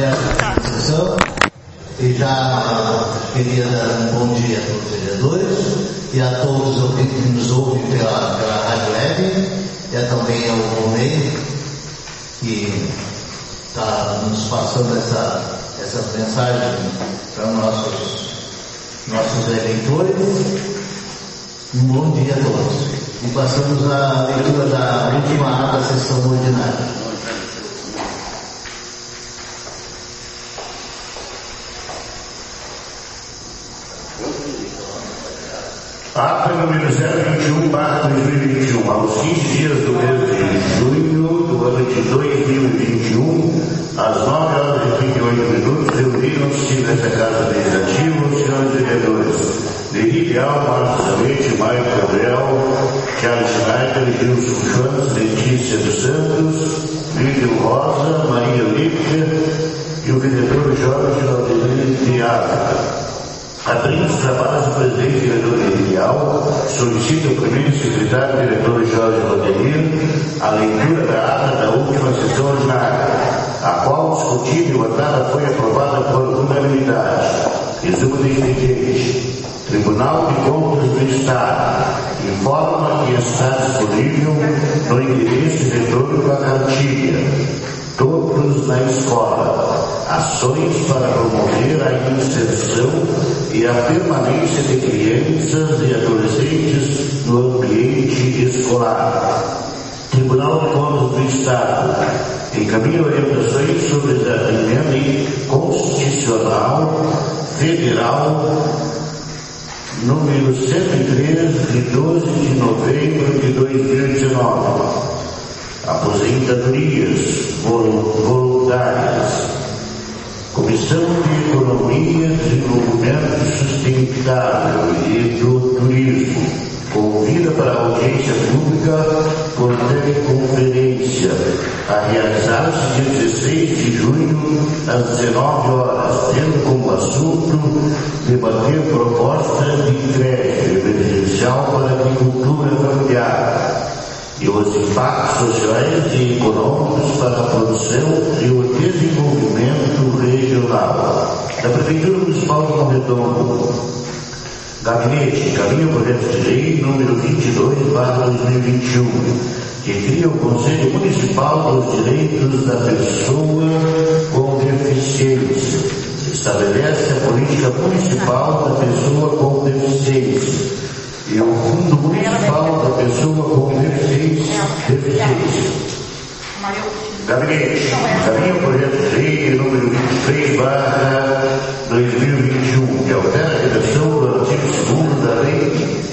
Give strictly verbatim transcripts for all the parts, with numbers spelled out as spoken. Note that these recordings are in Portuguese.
aberta a sessão e já queria dar um bom dia a todos os vereadores e a todos os ouvintes que nos ouvem pela, pela Rádio Web e a também ao Romei, que está nos passando essa, essas mensagens para nossos, nossos eleitores. Um bom dia a todos. E passamos à leitura da última ata da sessão ordinária. Ata número zero vinte e um barra dois mil e vinte e um, aos quinze dias do mês de junho do ano de dois mil e vinte e um, às nove horas e trinta e oito minutos, reuniram-se nesta Casa Legislativa os senhores vereadores Lili Leal, Marcos Zamete, Maio Gabriel, Charles Schneider, Gilson Schantz, Letícia dos Santos, Lívio Rosa, Maria Olívia e o vereador Jorge Laudelino de Ávila. Abrindo os trabalhos do presidente diretor editorial, solicita ao primeiro secretário diretor Jorge Laudelino a leitura da ata da última sessão ordinária, a qual discutida e votada foi aprovada por unanimidade. Resumo do expediente. Tribunal de Contas do Estado informa que está disponível no endereço eletrônico a cartilha Todos na Escola, ações para promover a inserção e a permanência de crianças e adolescentes no ambiente escolar. Tribunal de Contas do Estado encaminha orientações sobre a emenda constitucional federal número cento e três, de doze de novembro de dois mil e dezenove. Aposentadorias voluntárias. Comissão de Economia, Desenvolvimento Sustentável e do Turismo convida para a audiência pública por teleconferência a realizar-se dia dezesseis de junho às dezenove horas, tendo como assunto debater proposta de crédito emergencial para a agricultura familiar e os impactos sociais e econômicos para a produção e o desenvolvimento regional. Da Prefeitura Municipal de Morredondo, Gabinete encaminha o projeto de lei número vinte e dois barra dois mil e vinte e um, que cria o Conselho Municipal dos Direitos da Pessoa com Deficiência. Estabelece a política municipal da pessoa com deficiência e o Fundo Municipal da Pessoa com Deficiência. deficiência. Gabinete encaminha o projeto de lei número vinte e três barra dois mil e vinte e um, que altera a redação do artigo segundo da Lei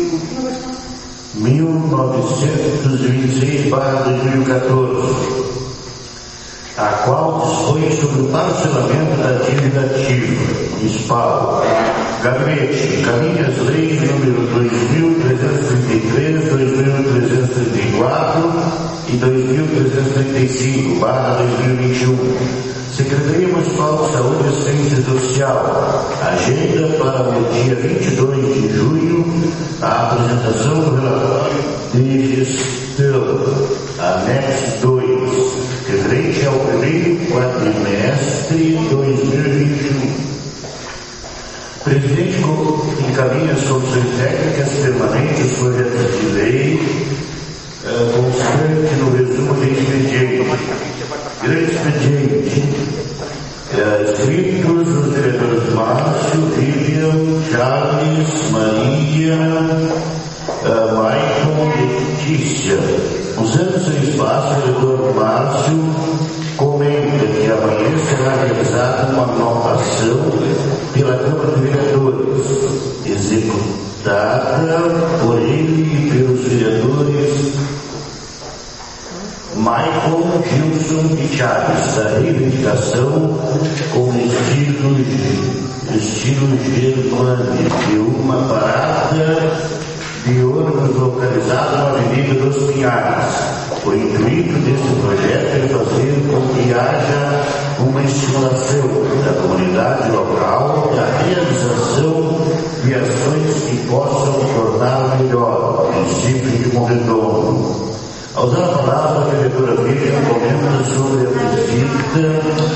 mil novecentos e vinte e seis barra dois mil e quatorze, a qual dispõe sobre o parcelamento da dívida ativa municipal. Gabinete encaminha as leis número dois mil trezentos e trinta e três, dois mil trezentos e trinta e quatro e dois mil trezentos e trinta e cinco barra dois mil e vinte e um. Secretaria Municipal de Saúde e Assistência Social. Agenda para o dia vinte e dois de junho a apresentação do relatório de gestão, anexo dois, referente ao primeiro quadrimestre dois mil e vinte e um. Presidente encaminha as comissões técnicas permanentes, projetos de lei, uh, constante no resumo do expediente. Grande expediente. Uh, escritos os vereadores Márcio, Vivian, Charles, Maria, uh, Maicon e Letícia. Usando seu espaço, o vereador Márcio comenta que amanhã será realizada uma anotação pela Câmara de Vereadores, executada por ele e pelos vereadores Michael, Gilson e Charles, da reivindicação com estilo, estilo germânico de uma parada de ônibus localizado na Avenida dos Pinhais. O intuito desse projeto é fazer com que haja uma estimulação da comunidade local e a realização de ações que possam tornar melhor o município de Morredondo. Ao usar a palavra, a vereadora Vivian comenta sobre a visita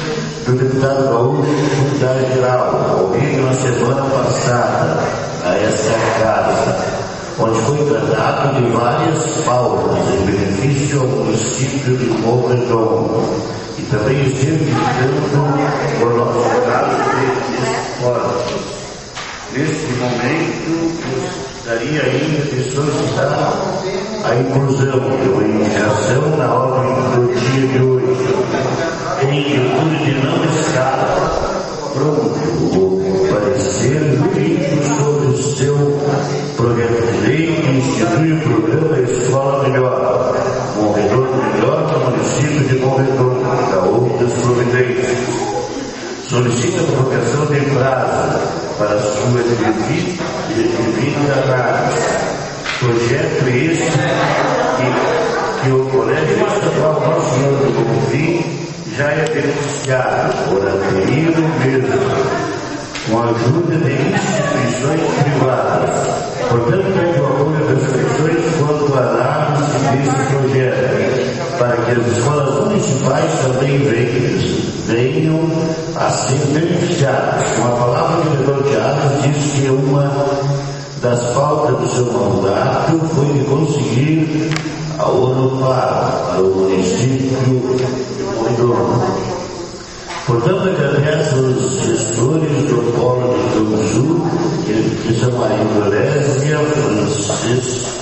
do deputado Gaúcho, secretário geral, ouvido na semana passada a esta casa, onde foi tratado de várias pautas em benefício ao município de Morro Redondo, e também esteve visitando o nosso caso de esportes. Neste momento, gostaria ainda de solicitar a inclusão de uma indicação na ordem do dia de hoje, em virtude de não estar pronto o parecer jurídico sobre o seu projeto de lei que institui o programa Escola Melhor, Morredor Melhor no município de Morredor, da Outra das Providências. Solicita a prorrogação de prazo para sua devida análise. Projeto este que, que o Colégio Estadual Nosso Senhor do Bom Fim já é beneficiado por aderir mesmo, com a ajuda de instituições privadas. Portanto, pede o apoio das instituições quanto à análise desse projeto, para que as escolas municipais também venham, venham a ser beneficiadas. Com a palavra do vereador Thiago, diz que uma das pautas do seu mandato foi de conseguir a Onopar para o município de Morredor. Portanto, agradeço aos gestores do Polo de Rio Sul, que, que são a Indonésia, Francisco,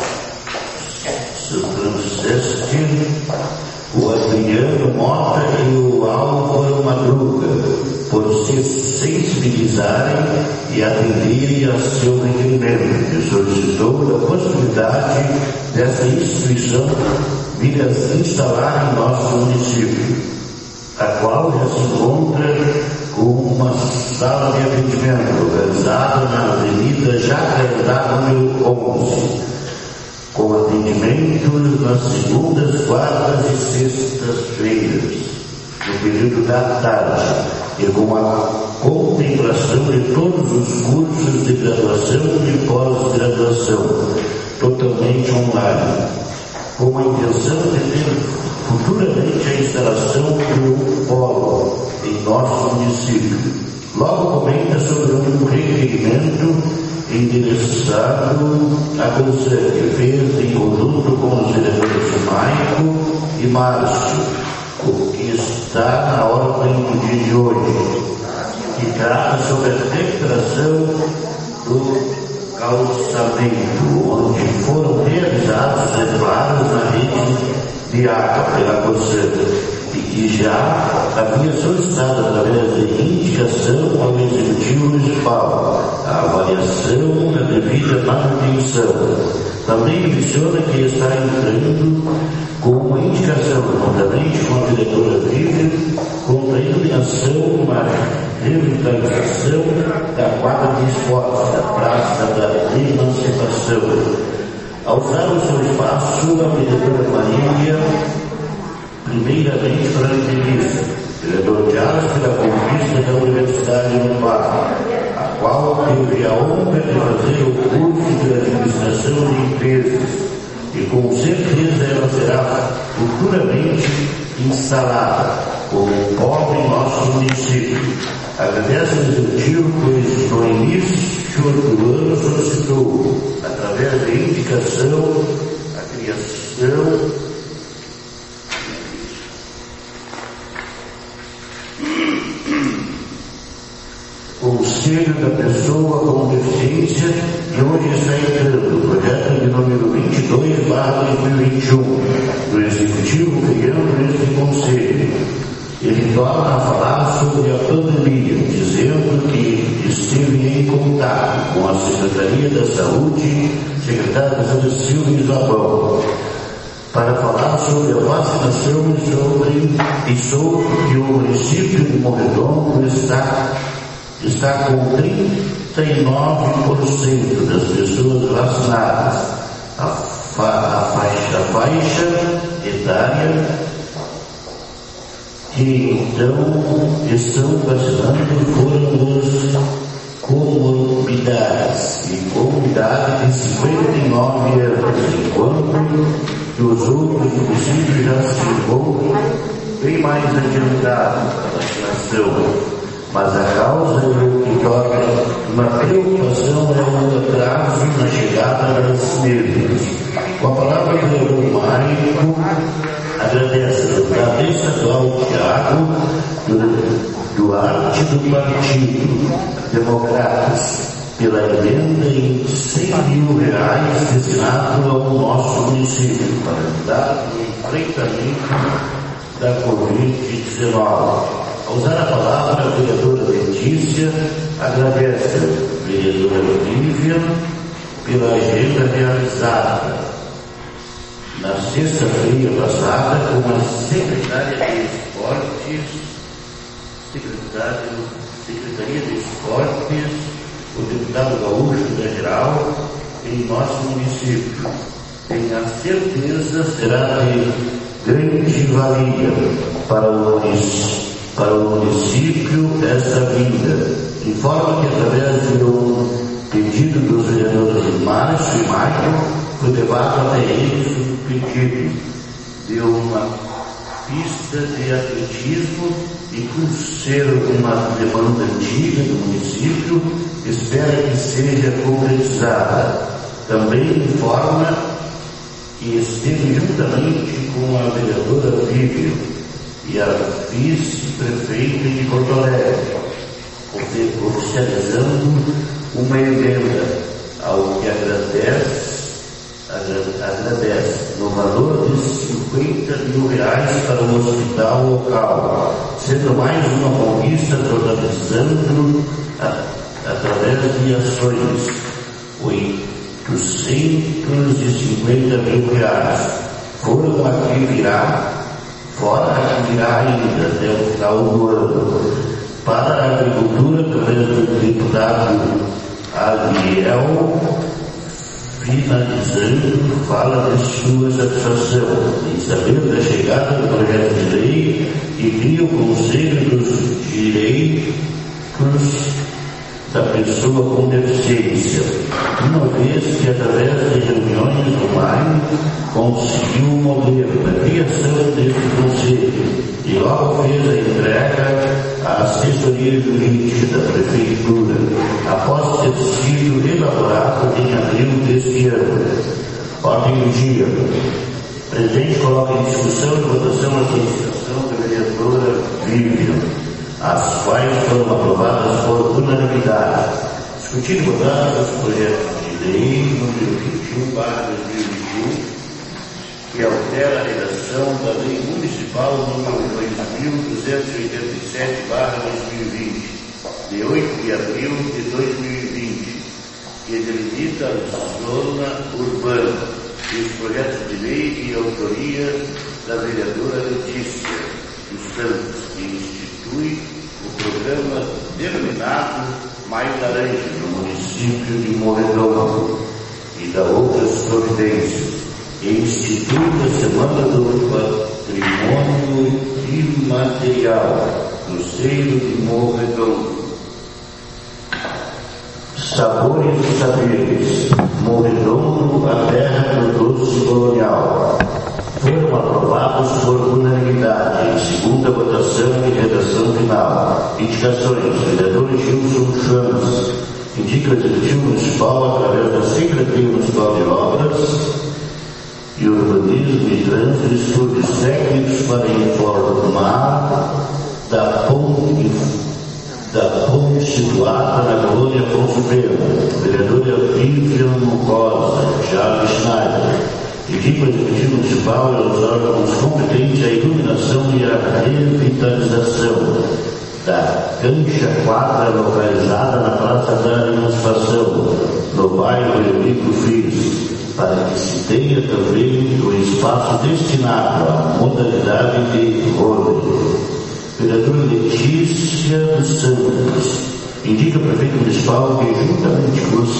Franceschi, o Adriano Mota e o Álvaro Madruga, por se sensibilizarem e atenderem a seu requerimento, e solicitou a possibilidade dessa instituição vir a se instalar em nosso município, a qual já se encontra com uma sala de atendimento localizada na Avenida Jacarandá, número onze, com atendimentos nas segundas, quartas e sextas-feiras, no período da tarde, e com a contemplação de todos os cursos de graduação e de pós-graduação, totalmente online, com a intenção de ter futuramente a instalação do polo em nosso município. Logo comenta sobre um requerimento endereçado à Conselho, que fez em conjunto com os vereadores Maico e Márcio, o que está na ordem do dia de hoje, que trata sobre a recuperação do calçamento, onde foram realizados reparos na rede de água pela Conselho, e que já havia solicitado através de indicação ao Executivo Municipal a avaliação da devida manutenção. Também menciona que está entrando com uma indicação, juntamente com a diretora Vivian, contra a iluminação na revitalização da quadra de esportes da Praça da Emancipação. Ao usar o seu espaço, a vereadora Marília, primeiramente para a entrevista, vereador Thiago pela conquista da Universidade no Parque, a qual teve a honra de fazer o curso de administração de empresas, e com certeza ela será futuramente instalada como um polo em nosso município. Agradece ao Executivo, pois no início do ano solicitou, através de indicação, a criação Conselho da Pessoa com Deficiência, e hoje está entrando o projeto de número vinte e dois barra dois mil e vinte e um, do Executivo criando este Conselho. Ele torna a falar sobre a pandemia, dizendo que esteve em contato com a Secretaria da Saúde, secretária da Silvia Isabel, para falar sobre a vacinação e sobre, e sobre que o município de Morredondo está, está com trinta e nove por cento das pessoas vacinadas. A, fa, a, faixa, a faixa etária que então estão vacinando foram os comorbidades, e comorbidade de cinquenta e nove anos, enquanto que os outros municípios já se encontram bem mais adiantado da vacinação, mas a causa é o que torna uma preocupação é o atraso na chegada das mesmas. Com a palavra do Maico, agradece a deputado estadual Tiago Duarte do Partido Democratas pela emenda em cem mil reais destinado ao nosso município para ajudar no enfrentamento da covid dezenove. Ao usar a palavra, a vereadora Letícia agradece a vereadora Lívia pela agenda realizada na sexta-feira passada com a secretária de Esportes, secretária, Secretaria de Esportes, o deputado gaúcho da Geral em nosso município. Tenho a certeza será de grande valia para o município. Para o município esta vinda. Informa que através de um pedido dos vereadores Márcio e Michael, foi levado até eles o pedido de uma pista de atletismo e por ser uma demanda antiga do município, espera que seja concretizada. Também informa que esteve juntamente com a vereadora Vivian e a vice-prefeita de Porto Alegre, oficializando uma emenda ao que agradece, agradece no valor de cinquenta mil reais para o hospital local, sendo mais uma conquista totalizando a, através de ações oitocentos e cinquenta mil reais. Foram aqui virá fora a que virá ainda até o final do ano. Para a agricultura, através do deputado Ariel, finalizando, fala de sua satisfação em saber da chegada do projeto de lei que cria o Conselho dos Direitos da Pessoa com Deficiência, uma vez que através de reuniões online conseguiu mover a criação desse conselho e logo fez a entrega à assessoria jurídica da Prefeitura, após ter sido elaborado em abril deste ano. Ordem do dia. O presidente coloca em discussão e votação a solicitação da vereadora Vivian, as quais foram aprovadas por unanimidade. Discutido e votado o projeto de lei número vinte e um barra dois mil e vinte e um, que altera a redação da lei municipal número dois mil duzentos e oitenta e sete barra dois mil e vinte, de oito de abril de dois mil e vinte, que delimita a zona urbana, e os projetos de lei e autoria da vereadora Letícia dos Santos, que institui o programa denominado Maio Laranja no município de Morredondo e da outras providências, e institui a Semana do Patrimônio Imaterial do Seio de Morredondo. Sabores e saberes, Morredondo, a terra do doce colonial, foram aprovados por unanimidade em segunda votação e redação final. Indicações: vereador Gilson Chamas indica o Executivo Municipal através da Secretaria Municipal de Obras e Urbanismo e Trânsito estudos técnicos para informar da ponte da ponte situada na colônia Afonso Pena. Vereadora Vivian Mucosa, Charles Schneider, indica o Executivo Municipal e os órgãos competentes a iluminação e a revitalização da cancha quadra localizada na Praça da Emancipação, no bairro Eurico Filhos, para que se tenha também o espaço destinado à modalidade de vôlei. Vereadora Letícia dos Santos indica o prefeito municipal que, juntamente com o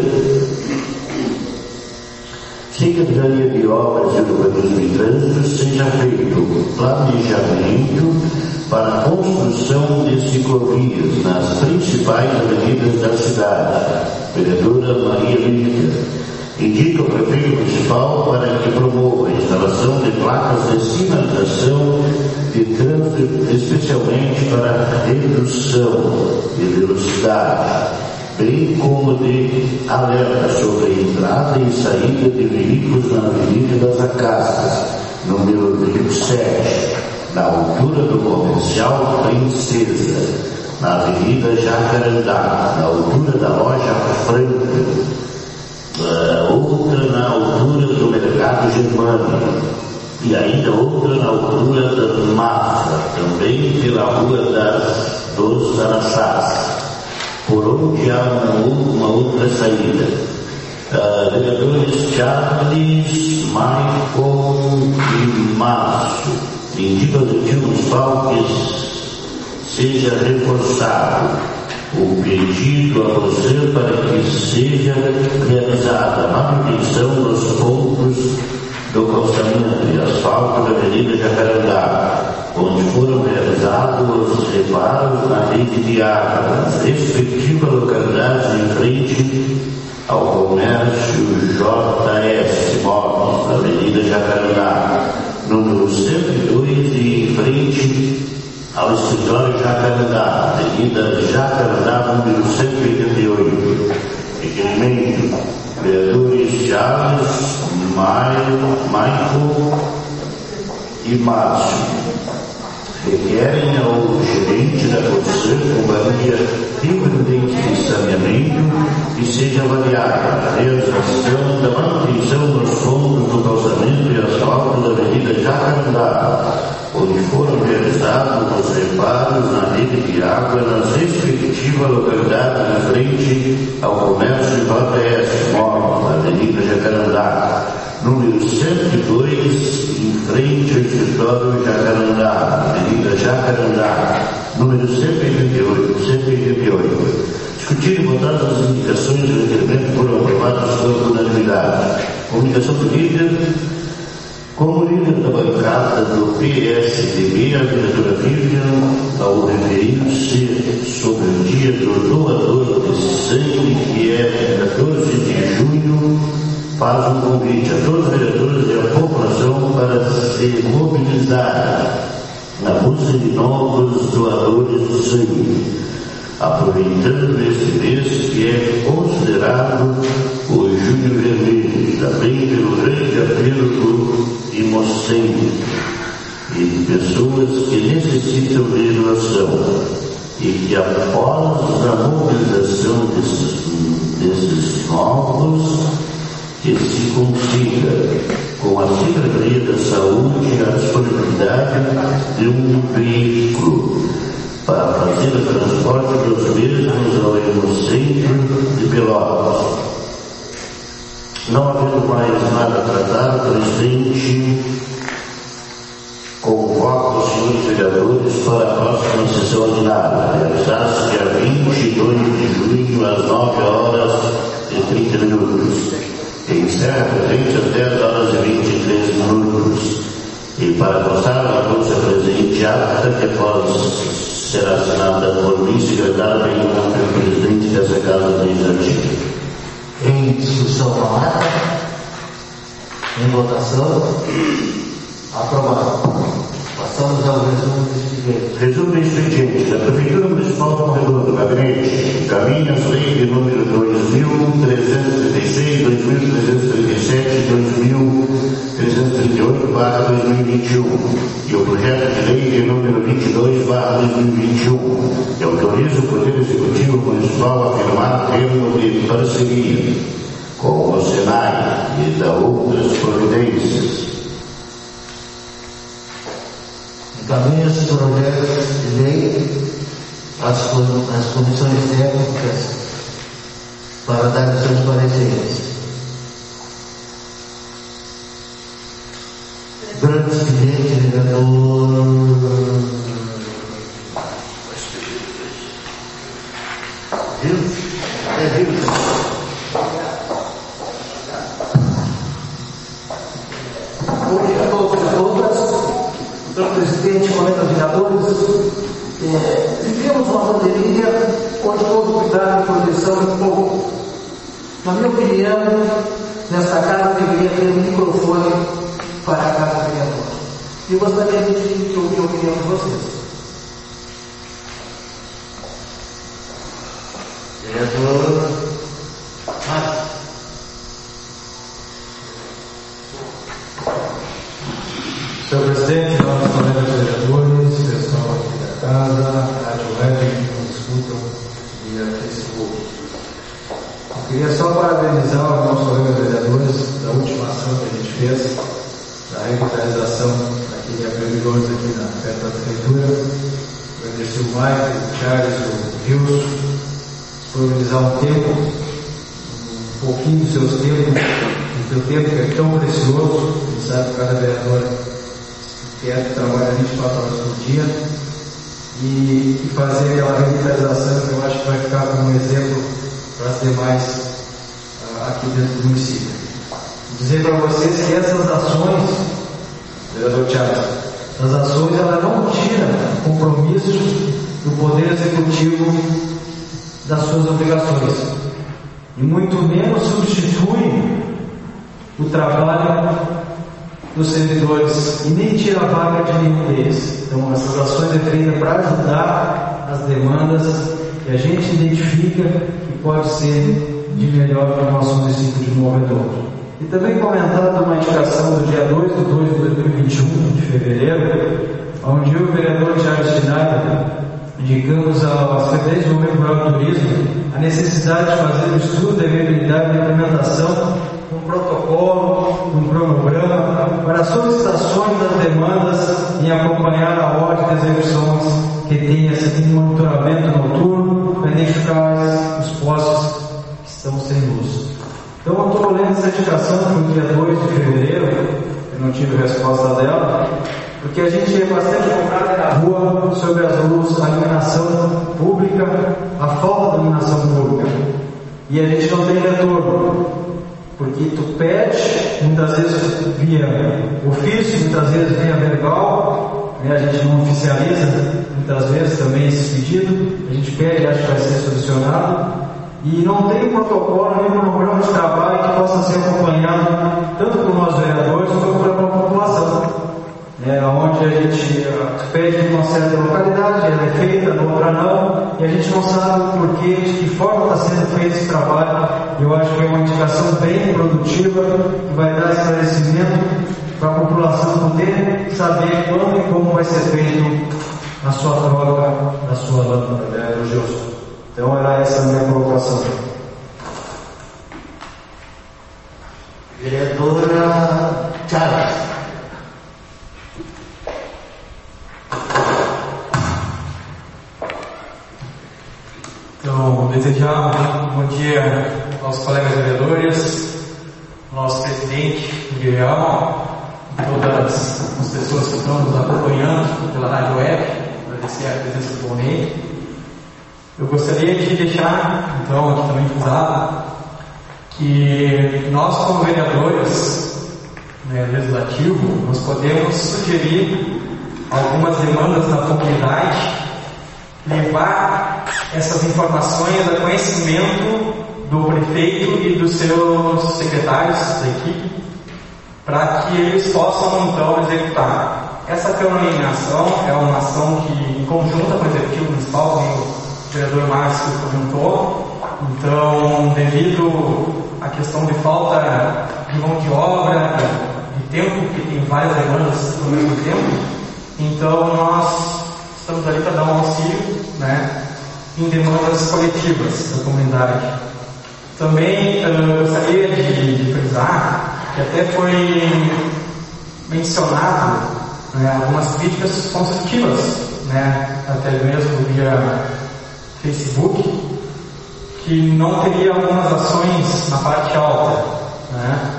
Secretaria de Obras e Urbanismo e Trânsito, seja feito planejamento para a construção de ciclovias nas principais avenidas da cidade. Vereadora Maria Lívia indica o prefeito municipal para que promova a instalação de placas de sinalização de trânsito, especialmente para redução de velocidade, bem como de alerta sobre a entrada e saída de veículos na Avenida das Acácias, número vinte e sete, na altura do Comercial Princesa, na Avenida Jacarandá, na altura da Loja Franca, uh, outra na altura do Mercado Germânico, e ainda outra na altura da Mafra, também pela Rua das, dos Araçás, por onde há uma, uma outra saída. Uh, vereadores Charles, Michael e Márcio indicam ao Executivo Municipal que seja reforçado o pedido a você para que seja realizada a manutenção dos pontos do calçamento e asfalto da Avenida Jacarandá, onde foram realizados os reparos na rede de água, nas respectivas localidades em frente ao comércio J S Móveis, na Avenida Jacarandá, número cento e dois, e em frente ao escritório Jacarandá, Avenida Jacarandá, número cento e oitenta e oito. Requerimento: vereadores Charles, Michael e Márcio requerem ao gerente da Conselho Companhia Rio Grandense de Saneamento que seja avaliada a realização da manutenção dos pontos do calçamento e asfalto da Avenida Jacarandá, onde foram realizados os reparos na rede de água nas respectivas localidades em frente ao comércio J S Móveis, na Avenida Jacarandá, número cento e dois, em frente ao escritório Jacarandá, Avenida Jacarandá, número cento e oitenta e oito, cento e oitenta e oito. Discutir e votar as indicações do requerimento foram aprovadas por unanimidade. Comunicação do líder. Como líder da bancada do P S D B, a vereadora Vivian, ao referir-se sobre o dia do doador de sangue, que é quatorze de junho, faz um convite a todos os vereadores e a população para se mobilizar na busca de novos doadores do sangue, aproveitando esse mês que é considerado o Junho Vermelho, também pelo grande apelo do Hemocentro e de pessoas que necessitam de doação, e que após a mobilização desses, desses novos, que se consiga, com a Secretaria da Saúde, a disponibilidade de um veículo para fazer o transporte dos mesmos ao Hemocentro de Pelotas. Não havendo mais nada tratado, o presidente convoca os senhores vereadores para a próxima sessão ordinária, realizar-se dia vinte e dois de junho, às nove horas e trinta minutos. Encerra a presente às dez horas e vinte e três minutos. E para constar a bolsa presente apta, que após ser assinada por mim, secretário, bem como pelo presidente dessa Casa Legislativa. Em discussão na ata, em votação, aprovado. Passamos ao resumo do expediente. Resumo do expediente. A Prefeitura Municipal de Monte Redondo, Gabinete, encaminha as leis de número dois mil trezentos e trinta e seis, dois mil trezentos e trinta e sete, dois mil trezentos e trinta e oito barra dois mil e vinte e um e o projeto de lei de número vinte e dois barra dois mil e vinte e um, que autoriza o Poder Executivo Municipal a firmar termo de parceria com o Senai e da outras providências. Encaminha os projetos de lei às, às comissões técnicas para dar os seus pareceres. Grande expediente, vereador. Deus? É Deus. Bom dia a todos e a todas. Senhor presidente, colegas vereadores, é, vivemos uma pandemia onde todo cuidado e proteção é pouco. Na minha opinião, nesta casa deveria ter um microfone para cada vereador. E eu gostaria de, de ouvir a opinião de vocês. Vereador Márcio. Senhor presidente, nossos colegas vereadores, pessoal aqui da casa, rádio web, que nos escutam via Facebook. Eu queria só parabenizar os nossos colegas vereadores da última ação que a gente fez, da revitalização daquele abrigadores aqui na perto da prefeitura. Agradecer o Michael, o Charles, o Wilson, disponibilizar um tempo, um pouquinho dos seus tempos, do seu tempo que é tão precioso. A gente sabe que cada vereador quer trabalhar vinte e quatro horas por dia e, e fazer aquela revitalização que eu acho que vai ficar como um exemplo para as demais uh, aqui dentro do município. Dizer para vocês que essas ações, vereador Thiago, as ações elas não tiram compromisso do Poder Executivo das suas obrigações e muito menos substituem o trabalho dos servidores e nem tira a vaga de nenhum deles. Então essas ações é feita para ajudar as demandas que a gente identifica que pode ser de melhor para o nosso município de Morro Redondo. E também comentado uma indicação do dia dois de dois de dois mil e vinte e um, de fevereiro, onde eu e o vereador Charles Schneider indicamos à Secretaria de Desenvolvimento Rural e Turismo a necessidade de fazer um estudo da viabilidade da implementação de um protocolo, de um cronograma para solicitações das demandas e acompanhar a ordem das execuções que tenha esse monitoramento noturno para identificar os postos que estão sem luz. Então eu estou lendo essa indicação no dia dois de fevereiro, eu não tive resposta dela, porque a gente é bastante cobrado na rua sobre as luzes, a iluminação pública, a falta de iluminação pública. E a gente não tem retorno, porque tu pede, muitas vezes via ofício, muitas vezes via verbal, né? A gente não oficializa muitas vezes também esse pedido, a gente pede, acha que vai ser solucionado. E não tem um protocolo, nem um programa de trabalho que possa ser acompanhado tanto por nós vereadores quanto pela população. É, onde a gente uh, pede uma certa localidade, ela é feita, na outra não, e a gente não sabe o porquê, de que forma está sendo feito esse trabalho. Eu acho que é uma indicação bem produtiva, que vai dar esclarecimento para a população poder saber quando e como vai ser feito a sua troca da sua lâmpada, né, Gilson? Então era essa a minha colocação. Vereadora Charles. Então, desejar um bom dia aos colegas vereadores, ao nosso presidente, Miguel, e todas as pessoas que estão nos acompanhando pela rádio web, agradecer a presença do Bonei. Eu gostaria de deixar, então, aqui também frisado, que nós, como vereadores, né, legislativo, nós podemos sugerir algumas demandas da comunidade, levar essas informações a conhecimento do prefeito e dos seus secretários da equipe, para que eles possam então executar. Essa canonização é uma ação que, em conjunto com o Executivo Municipal, como o vereador Márcio comentou. Então, devido à questão de falta de mão de obra, de tempo, que tem várias demandas ao mesmo tempo, então nós estamos ali para dar um auxílio, né, em demandas coletivas da comunidade. Também eu gostaria de, de frisar que até foi mencionado, né, algumas críticas construtivas, né, até mesmo via Facebook, que não teria algumas ações na parte alta, né?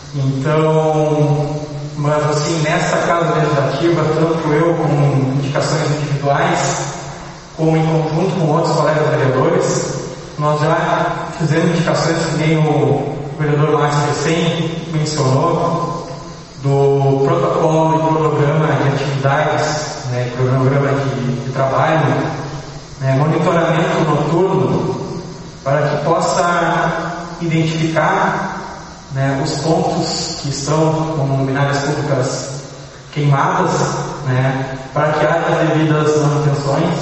Então, mas assim, nessa casa legislativa, tanto eu com indicações individuais, como em conjunto com outros colegas vereadores, nós já fizemos indicações que nem o vereador Márcio recém mencionou, do protocolo e cronograma de atividades, né, cronograma de, de trabalho, né, monitoramento noturno, para que possa identificar, né, os pontos que estão como luminárias públicas queimadas, né, para que haja as devidas manutenções.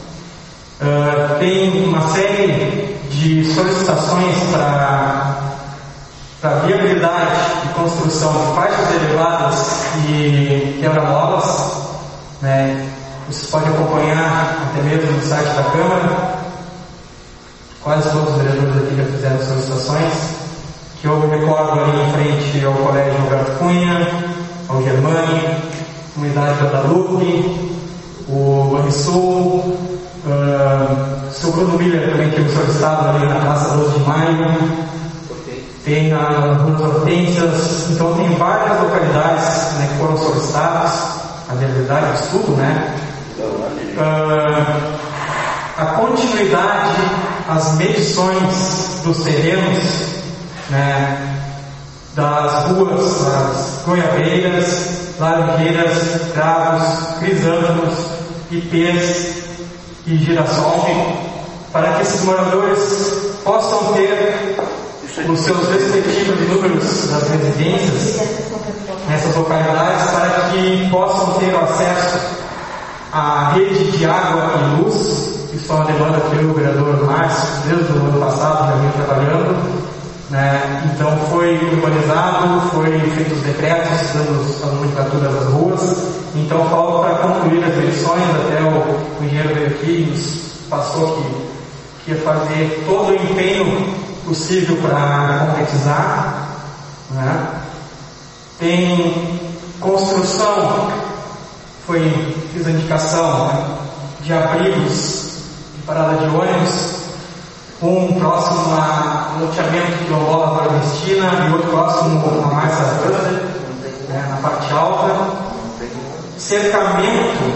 Uh, tem uma série de solicitações para para viabilidade de construção de faixas elevadas e quebra-molas, né. Vocês podem acompanhar até mesmo no site da Câmara. Quase todos os vereadores aqui já fizeram solicitações, que eu me recordo ali em frente ao Colégio Roberto Cunha, ao Germani, Comunidade Guadalupe, o Banrisul, uh, o seu Bruno Miller também teve solicitado ali na Praça doze de Maio, tem na Ruas Hortênsias. Então tem várias localidades, né, que foram solicitadas, a viabilidade do estudo, né? Uh, a continuidade, as medições dos terrenos, né, das ruas, das goiabeiras, laranjeiras, cravos, crisântemos, ipês e girassol, para que esses moradores possam ter os seus respectivos números das residências nessas localidades, para que possam ter acesso à rede de água e luz. Isso é uma demanda que eu e o vereador Márcio, desde o ano passado, já vem trabalhando, né? Então foi urbanizado, foi feitos os decretos dando as nomenclaturas das ruas. Então falta para concluir as medições. Até o, o engenheiro veio aqui e nos passou que, que ia fazer todo o empenho possível para concretizar, né? Tem construção, foi, fiz a indicação, né, de abrigos de parada de ônibus, um próximo a loteamento de quilombola da Cristina e outro próximo a Marcia Grande, né, na parte alta. Cercamento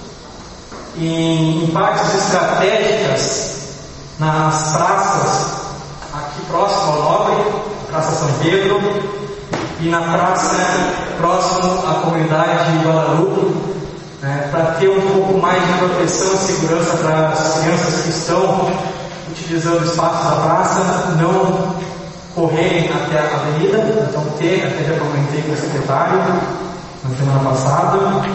em, em partes estratégicas nas praças, aqui próximo ao Nobre, Praça São Pedro, e na praça próximo à comunidade de Guadalupe, né, para ter um pouco mais de proteção e segurança para as crianças que estão utilizando o espaço da praça, não correrem até a avenida. Então ter, até já comentei com o secretário na semana passada.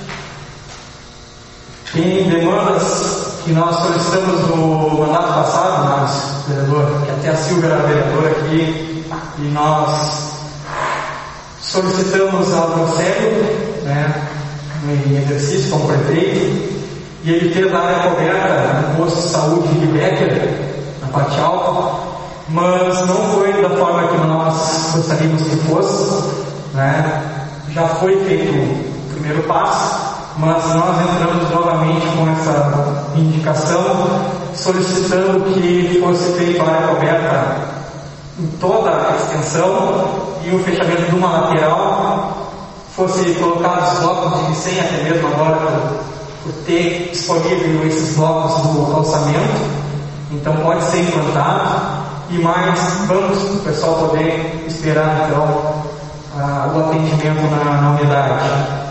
Tem demandas que nós solicitamos no mandato passado, Márcio, vereador, que até a Silvia era vereadora aqui, e nós solicitamos ao Conselho, né, em exercício como prefeito, e ele fez a área coberta no posto de saúde de Becker, na parte alta, mas não foi da forma que nós gostaríamos que fosse, né? Já foi feito o primeiro passo, mas nós entramos novamente com essa indicação, solicitando que fosse feita a área coberta em toda a extensão e o fechamento de uma lateral, fosse colocados os blocos de Vicem, até mesmo agora por, por ter disponível esses blocos do calçamento. Então pode ser implantado, e mais vamos o pessoal poder esperar então a, o atendimento na, na unidade.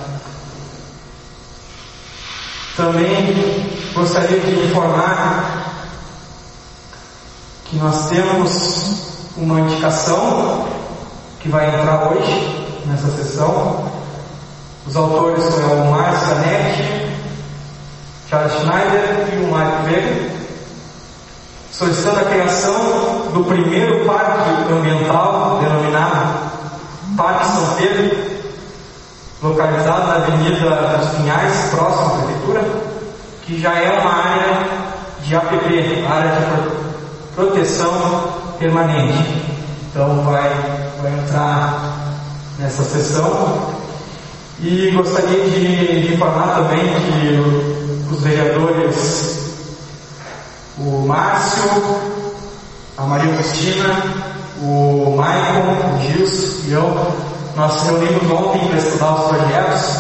Também gostaria de informar que nós temos uma indicação que vai entrar hoje nessa sessão. Os autores são o Márcio Zanetti, Charles Schneider e o Marco Vega, solicitando a criação do primeiro parque ambiental denominado Parque São Pedro, localizado na Avenida dos Pinhais, próximo à Prefeitura, que já é uma área de A P P, área de proteção permanente. Então vai, vai entrar nessa sessão. E gostaria de, de informar também que os vereadores, o Márcio, a Maria Cristina, o Maicon, o Gilson e eu, nós nos reunimos ontem para estudar os projetos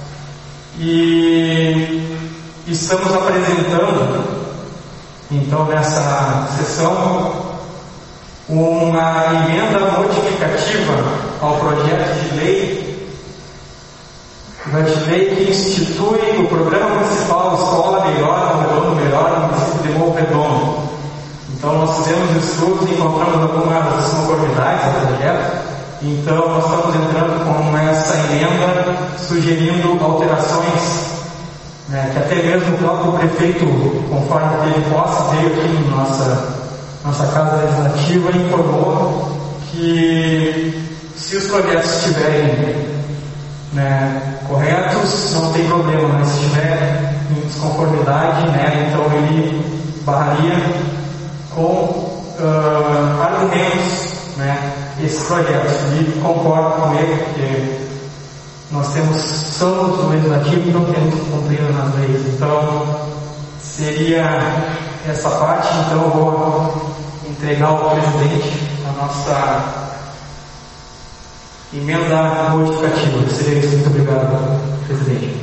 e estamos apresentando, então, nessa sessão, uma emenda modificativa ao projeto de lei, projeto de lei que institui o Programa Municipal Escola Melhor, Redondo Melhor, no município de Morro Redondo. Então nós fizemos estudos e encontramos algumas conformidades ao projeto, Então nós estamos entrando com essa emenda sugerindo alterações, né, que até mesmo o próprio prefeito, conforme teve posse, veio aqui em nossa, nossa casa legislativa e informou que se os projetos estiverem, né, corretos, não tem problema, mas se estiver em desconformidade, né, então ele barraria com uh, argumentos, né, esse projeto. E concordo com ele, porque nós temos, somos do legislativo e não temos que cumprir nas leis. Então, seria essa parte. Então, eu vou entregar ao presidente a nossa emenda modificativa. Seria isso. Muito obrigado, presidente.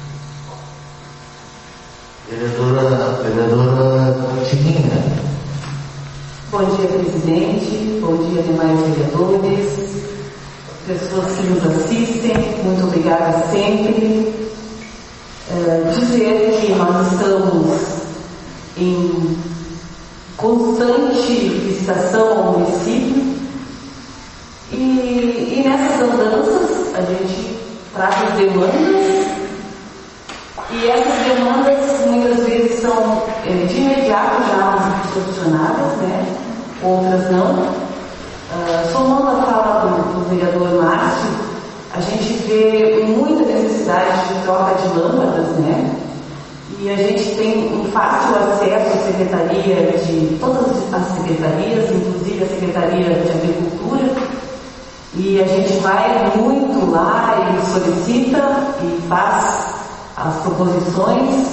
Vereadora, vereadora Tininha. Bom dia, presidente. Bom dia, demais vereadores, pessoas que nos assistem. Muito obrigada sempre. É, dizer que nós estamos em constante visitação ao município e, e nessas andanças a gente traz demandas e essas demandas muitas vezes são é, de imediato já solucionadas, né? Outras não. Uh, somando a fala do, do vereador Márcio, a gente vê muita necessidade de troca de lâmpadas, né? E a gente tem um fácil acesso à secretaria de todas as secretarias, inclusive a Secretaria de Agricultura, e a gente vai muito lá e solicita e faz as proposições.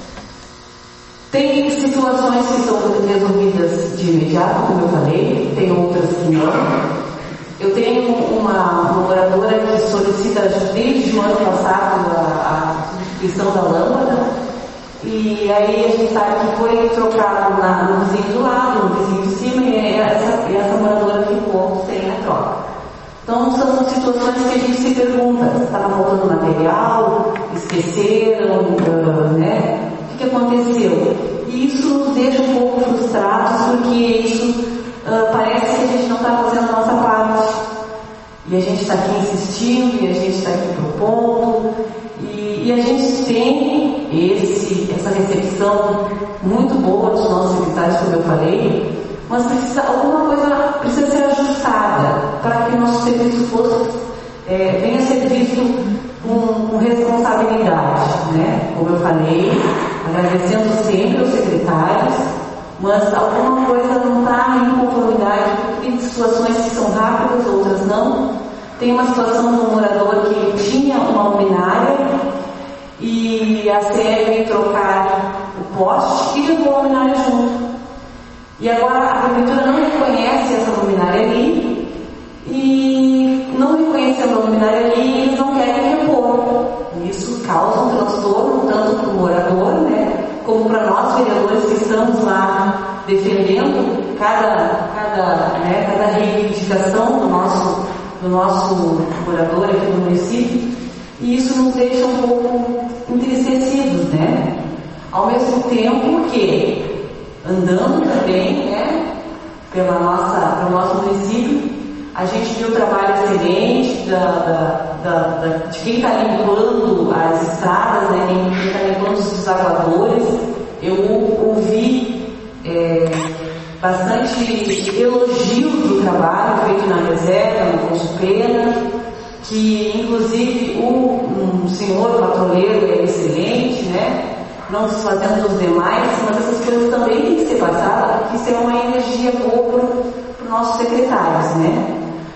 Tem situações que são resolvidas de imediato, como eu falei, tem outras que não. Eu tenho uma, uma moradora que solicita desde o ano passado a, a substituição da lâmpada, e aí a gente sabe que foi trocado na, no vizinho do lado, no vizinho de cima, e essa, e essa moradora ficou sem a troca. Então são situações que a gente se pergunta, estava faltando material, esqueceram, uh, né? O que, que aconteceu? E isso nos deixa um pouco frustrados, porque isso uh, parece que a gente não está fazendo a nossa parte. E a gente está aqui insistindo, e a gente está aqui propondo, e, e a gente tem esse, essa recepção muito boa dos nossos secretários, como eu falei, mas precisa, alguma coisa precisa ser ajustada para que o nosso serviço fosse, é, venha a ser visto com, com responsabilidade, né? Como eu falei, agradecendo sempre aos secretários, mas alguma coisa não está em conformidade, tem situações que são rápidas, outras não. Tem uma situação de um morador que tinha uma luminária e a C E veio trocar o poste e levou a luminária junto. E agora a prefeitura não reconhece essa luminária ali, e não reconhecendo a luminária ali, eles não querem repor. Isso causa um transtorno tanto para o morador, né, como para nós vereadores que estamos lá defendendo cada, cada, né, cada reivindicação do nosso, do nosso morador aqui no município, e isso nos deixa um pouco entristecidos, né? Ao mesmo tempo que andando também, né, pela nossa, pelo nosso município, a gente viu o trabalho excelente da, da, da, da, de quem está limpando as estradas, né, quem está limpando os desaguadores. Eu ouvi é, bastante elogios do trabalho feito na reserva, no Consul Pena, que inclusive o um senhor patrulheiro é excelente, né? Não desfazendo dos demais, mas essas coisas também têm que ser passadas, porque isso é uma energia boa para os nossos secretários, né?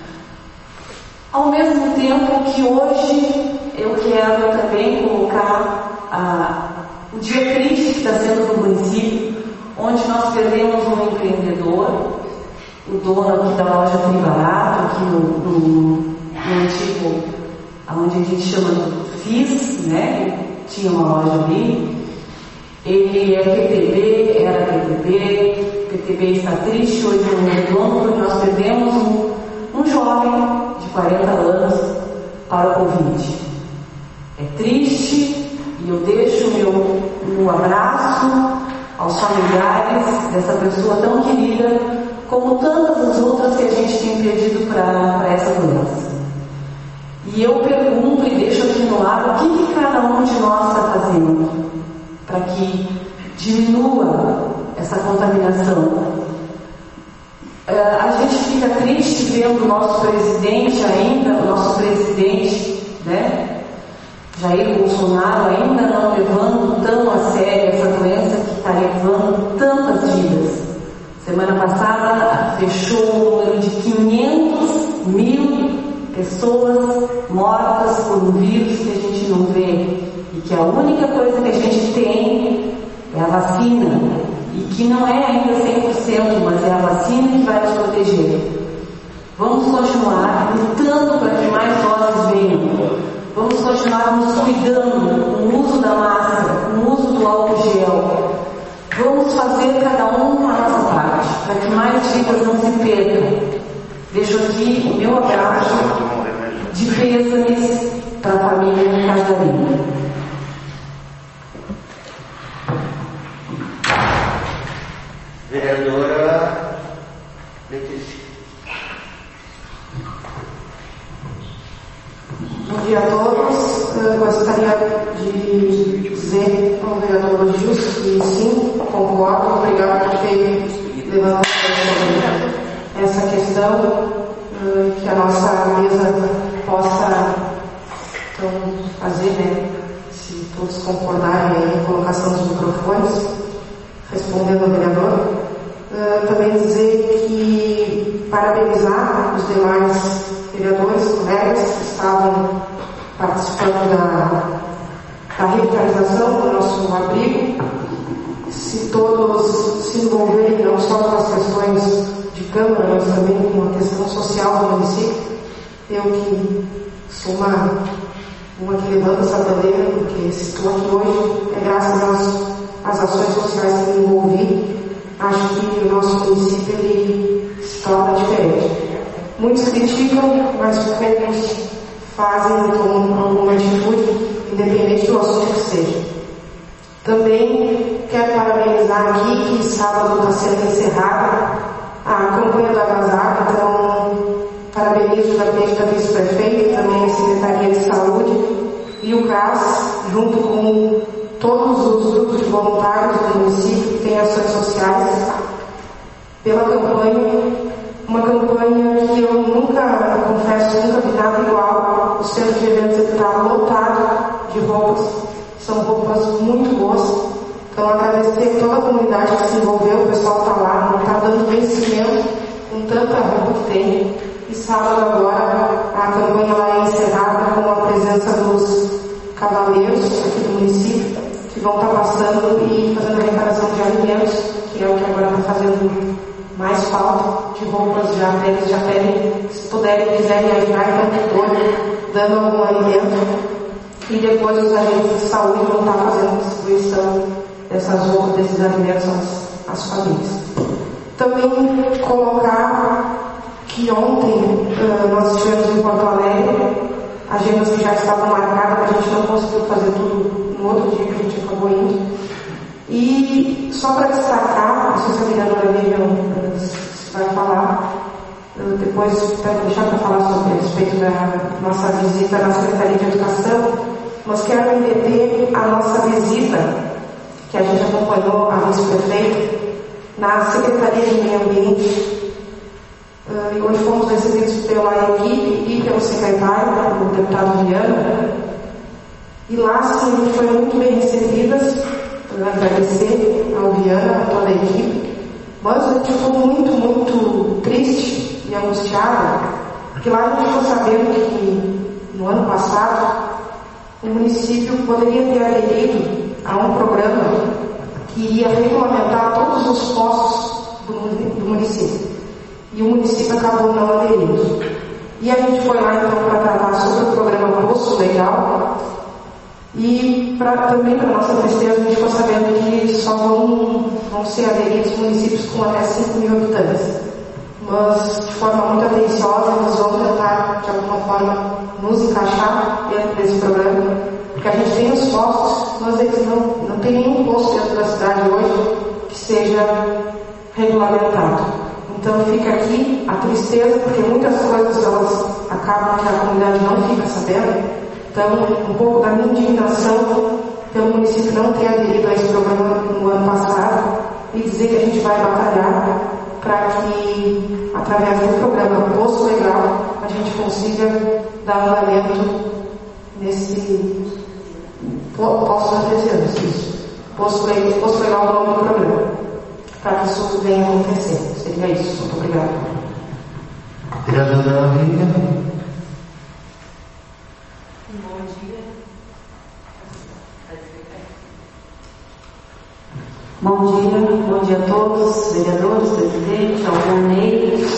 Ao mesmo tempo que hoje eu quero também colocar a, o dia triste que está sendo no município, onde nós perdemos um empreendedor, o dono aqui da loja Free Barato, aqui no, no, no antigo, onde a gente chama de F I S, né? Tinha uma loja ali. Ele é P T B, era P T B, P T B está triste, hoje não é dono, porque nós perdemos um, um jovem de quarenta anos para o Covid. É triste, e eu deixo meu, meu abraço aos familiares dessa pessoa tão querida, como tantas as outras que a gente tem perdido para essa doença. E eu pergunto e deixo aqui no ar, o que, que cada um de nós está fazendo para que diminua essa contaminação? Uh, a gente fica triste vendo o nosso presidente ainda, o nosso presidente, né, Jair Bolsonaro, ainda não levando tão a sério essa doença que está levando tantas vidas. Semana passada fechou o número de quinhentos mil pessoas mortas por um vírus que a gente não vê e que a única coisa que a gente tem é a vacina, e que não é ainda cem por cento, mas é a vacina que vai nos proteger. Vamos continuar lutando para que mais doses venham. Vamos continuar nos cuidando com o uso da máscara, com o uso do álcool gel. Vamos fazer cada um a nossa parte, para que mais vidas não se percam. Deixo aqui o meu abraço de pêsames para a família Casarinho. Vereadora Letícia. Bom dia a todos. Eu gostaria de dizer ao vereador Gilson que sim, concordo, obrigado por ter levantado essa questão, que a nossa mesa possa então, fazer, né, se todos concordarem aí, a colocação dos microfones, respondendo ao vereador. Uh, também dizer que parabenizar os demais vereadores, colegas que estavam participando da, da revitalização do nosso abrigo, se todos se envolverem não só com as questões de Câmara, mas também com a questão social do município. Eu que sou uma, uma que levanta essa bandeira, porque se estou aqui hoje é graças às, às ações sociais que me envolvi. Acho que o nosso município ele se torna diferente. Muitos criticam, mas poucos fazem com alguma atitude, independente do assunto que seja. Também quero parabenizar aqui que sábado está sendo encerrada a campanha do agasalho, então parabenizo juntamente da vice-prefeita, também a Secretaria de Saúde e o C R A S, junto com todos os grupos de voluntários do município que têm ações sociais, pela campanha, uma campanha que eu nunca, eu confesso, nunca vi nada igual. O centro de eventos está lotado de roupas, são roupas muito boas. Então, agradecer toda a comunidade que se envolveu, o pessoal está lá, não está dando vencimento com tanta roupa que tem. E sábado agora, a campanha lá é encerrada com a presença dos cavaleiros aqui do município, que vão estar passando e fazendo a arrecadação de alimentos, que é o que agora está fazendo mais falta, de roupas já velhas, já pedem, se puderem, quiserem ajudar em qualquer coisa, dando algum alimento. E depois os agentes de saúde vão estar fazendo distribuição dessas roupas, desses alimentos às, às famílias. Também colocar que ontem uh, nós estivemos em Porto Alegre, agendas que já estavam marcadas, mas a gente não conseguiu fazer tudo no outro dia que a gente acabou indo. E só para destacar, não sei se a vereadora Lívia se vai falar, uh, depois quero deixar para falar sobre a respeito da nossa visita na Secretaria de Educação, mas quero entender a nossa visita, que a gente acompanhou a vice-prefeita, na Secretaria de Meio Ambiente, uh, e onde fomos recebidos pela equipe e pelo secretário, o deputado Viana, e lá sim a gente foi muito bem recebidas, uh, agradecer ao Viana, a toda a equipe, mas a gente ficou muito, muito triste e angustiada, porque lá a gente ficou sabendo que no ano passado o município poderia ter aderido a um programa que iria regulamentar todos os postos do município. E o município acabou não aderindo. E a gente foi lá então para tratar sobre o programa Poço Legal. E pra, também, para nossa tristeza, a gente ficou sabendo que só vão, vão ser aderidos municípios com até cinco mil habitantes. Mas, de forma muito atenciosa, eles vão tentar, de alguma forma, nos encaixar dentro desse programa. Porque a gente tem os postos, mas eles não, não tem nenhum posto dentro da cidade hoje que seja regulamentado. Então fica aqui a tristeza, porque muitas coisas elas acabam que a comunidade não fica sabendo. Então, um pouco da minha indignação pelo município não ter aderido a esse programa no ano passado e dizer que a gente vai batalhar para que, através do programa Poço Legal, a gente consiga dar andamento nesse... Posso acontecer, isso. Poço Legal, Poço Legal é o nome do programa, para que isso venha acontecer. Seria isso. Muito obrigada. Vereadora Lívia. Bom dia. Bom dia, bom dia a todos, vereadores, presidente, Alvanei.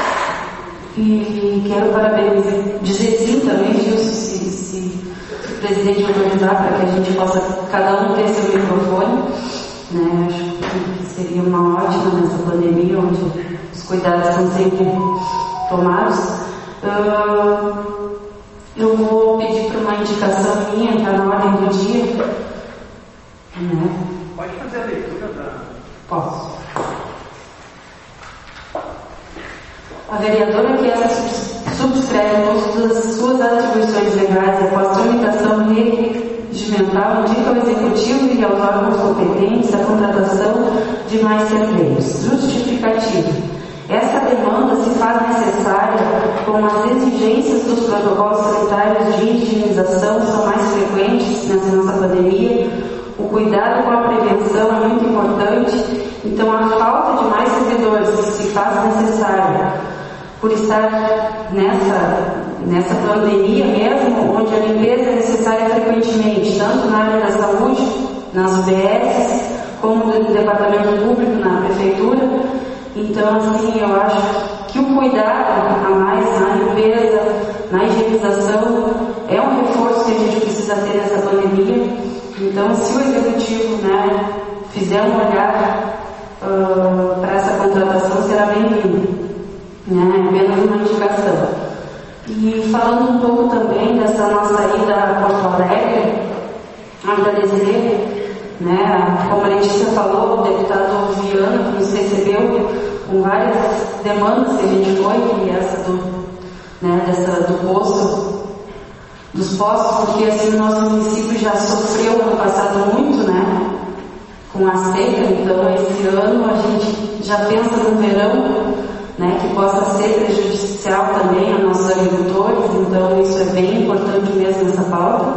E quero parabenizar, dizer sim também, Gil, se, se o presidente autorizar, para que a gente possa, cada um ter seu microfone. Né? Acho que seria uma ótima nessa pandemia, onde os cuidados são sempre tomados. Uh, eu vou pedir para uma indicação minha, está na ordem do dia. Né? Pode fazer a leitura da... Posso. A vereadora que essa subscreve todas as suas atribuições legais e após tramitação regimental indica ao Executivo e aos órgãos competentes a contratação de mais serveiros. Justificativo. Essa demanda se faz necessária como as exigências dos protocolos sanitários de higienização são mais frequentes nessa nossa pandemia. O cuidado com a prevenção é muito importante, então a falta de mais servidores se faz necessária por estar nessa, nessa pandemia mesmo, onde a limpeza é necessária frequentemente, tanto na área da saúde, nas U B S, como no departamento público, na prefeitura. Então, assim, eu acho que o cuidado a mais na limpeza, na higienização, é um reforço que a gente precisa ter nessa pandemia. Então, se o Executivo, né, fizer um olhar uh, para essa contratação, será bem-vindo. Né, apenas uma indicação. E falando um pouco também dessa nossa ida a Porto Alegre, agradecer, né, como a Letícia falou, o deputado Viana, que nos recebeu com várias demandas que a gente foi, e essa do, né, dessa, do poço, dos postos, porque assim o nosso município já sofreu no passado muito, né, com a seca. Então esse ano a gente já pensa no verão, né, que possa ser prejudicial também a nossos agricultores. Então isso é bem importante mesmo nessa pauta.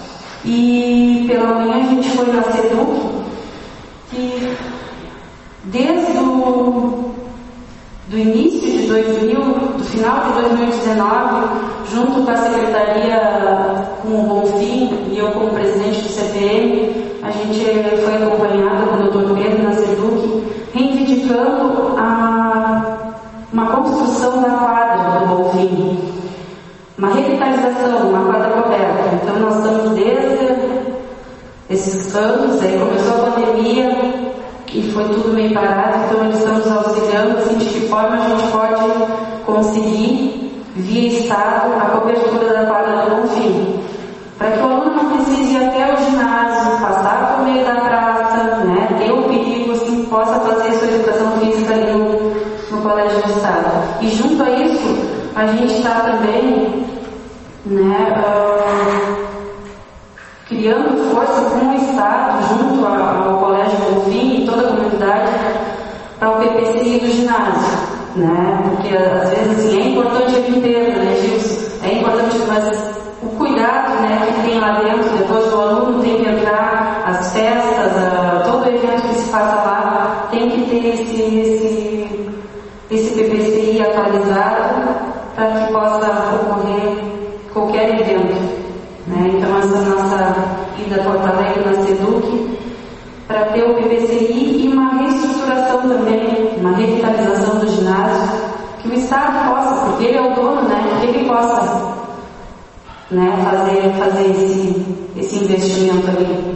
E pela manhã a gente foi na SEDUC, que desde o do início de dois mil, do final de dois mil e dezenove, junto com a Secretaria, com o Bonfim e eu como presidente do C P M, a gente foi acompanhada com o doutor Pedro na SEDUC, reivindicando a, uma construção da quadra do Bonfim, uma revitalização, uma quadra coberta. Então nós estamos desde esses anos, aí começou a pandemia, e foi tudo meio parado, então eles estão nos auxiliando, assim, de que forma a gente pode conseguir, via Estado, a cobertura da quadra do Bonfim, para que o aluno não precise ir até o ginásio, passar por meio da praça, né, ter o perigo, assim, possa fazer sua educação física ali no, no Colégio do Estado. E junto a isso, a gente está também, né, uh, criando força com o Estado, junto ao Colégio Bonfim e toda a comunidade, para o P P C I do ginásio, né? Porque às vezes assim, é importante a limpeza, né, Gilson? É importante, mas o cuidado, né, que tem lá dentro, depois o aluno tem que entrar, as festas, a, todo evento que se faça lá, tem que ter esse, esse, esse P P C I atualizado para que possa ocorrer qualquer evento. Né? Então essa nossa ida a Porto Alegre na SEDUC, para ter o P P C I e uma reestruturação também, uma revitalização do ginásio, que o Estado possa, porque ele é o dono, né? Que ele possa, né, fazer, fazer esse, esse investimento ali.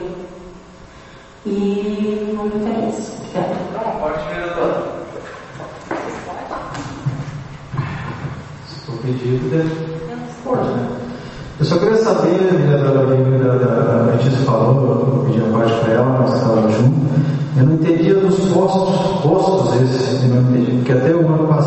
E não me interessa. Obrigada. Não, pode ver. Se for pedido, pode, né? Eu só queria saber, vereadora Lívia, a Letícia falou, eu pedi a parte para ela, nós estávamos juntos. Eu não entendia dos postos, postos esses, eu não entendi, porque até o ano passado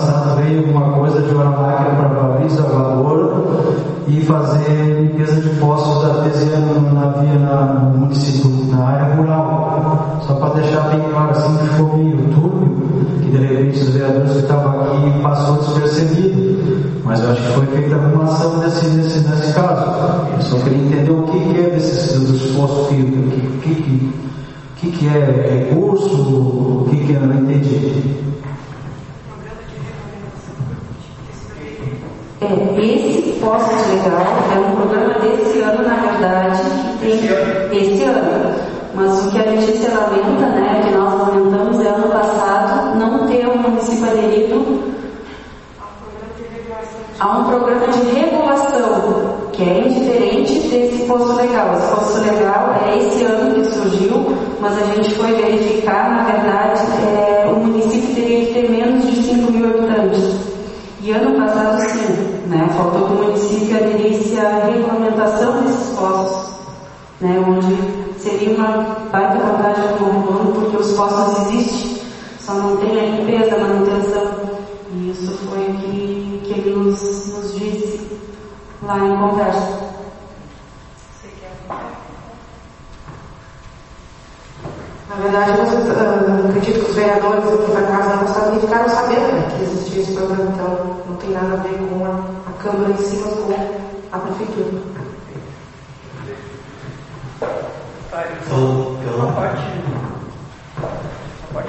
vereadores que estavam aqui passou despercebido, mas eu acho que foi feita alguma ação nesse, nesse, nesse caso. Eu só queria entender o que, que é desses dos postos físicos, o que, que, que, que é recurso, o que, que é, eu não entendi. É, esse posto legal é um programa desse ano, na verdade, que tem esse ano. Mas o que a Letícia lamenta, né, que nós lamentamos é ano passado não ter o município aderido a um programa de regulação, que é indiferente desse posto legal. Esse posto legal é esse ano que surgiu, mas a gente foi verificar, na verdade, é, o município teria que ter menos de cinco mil habitantes. E ano passado sim, né, faltou que o município aderisse à regulamentação desses postos, né, onde seria uma baita vantagem para o mundo, porque os postos existem, só não tem a limpeza, a manutenção. E isso foi o que, que ele nos, nos disse lá em conversa. Na verdade, eu uh, acredito que os vereadores aqui da Casa da Passada nem ficaram sabendo, né, que existia esse programa, então não tem nada a ver com a, a Câmara em si, mas com a Prefeitura. Tá, eu sou uma parte. A parte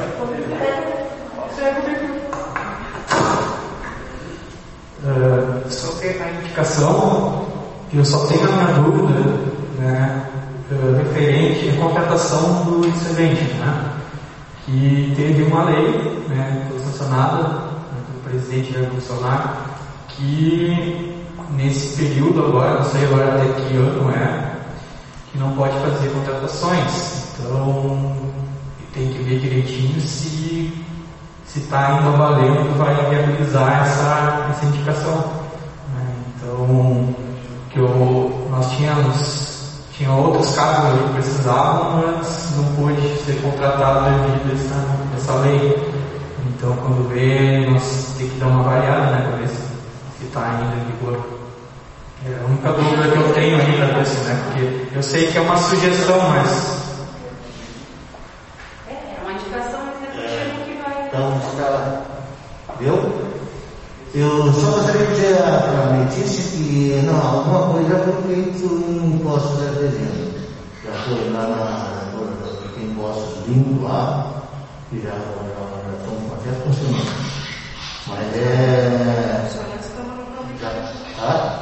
uh, sobre a indicação, eu só tenho a minha dúvida, né, uh, referente à contratação do excedente, né, que teve uma lei, né, que foi sancionada, né, pelo presidente Jair Bolsonaro, que nesse período agora, não sei agora até que ano é, que não pode fazer contratações. Então tem que ver direitinho se se está indo valendo, vai viabilizar essa, essa indicação, né? Então que eu, nós tínhamos tinha outros casos que precisavam, mas não pôde ser contratado devido a essa, essa lei. Então quando vê, nós temos que dar uma avaliada, né, para ver se está ainda em vigor. É a única dúvida que eu tenho ainda desse, né? Porque eu sei que é uma sugestão, mas... É, é uma indicação, mas é que vai... Então, está... Viu? Eu só gostaria de dizer para a Letícia que não, alguma coisa já foi feito em Impostos Artesianos. Já foi lá na... Tem impostos limpos lá, que já estão até funcionando. Mas é... Já... Ah?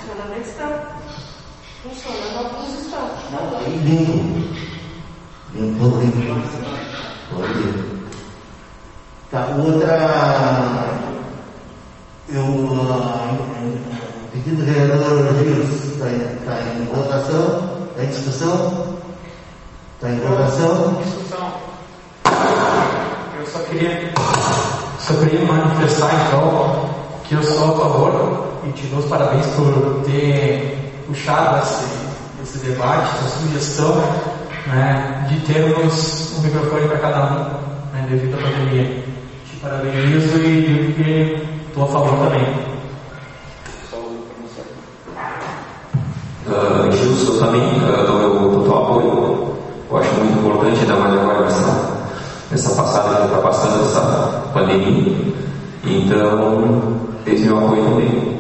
Funcionando, alguns estão. Não, aí limpo. Limpo, limpo. Pode. Tá, outra. Eu. O pedido do vereador Rios está em, tá em votação. Está em discussão? Está em votação? Discussão. Eu só queria, só queria manifestar então que eu sou a favor e te dou os parabéns por ter puxado esse, esse debate, essa sugestão, né, de termos um microfone para cada um, né, devido à pandemia. Te parabenizo e digo que estou a favor também. Uh, Gilson, também uh, dou meu total apoio. Eu acho muito importante dar mais agora nessa, nessa passada que está passando essa pandemia. Então, esse meu apoio também.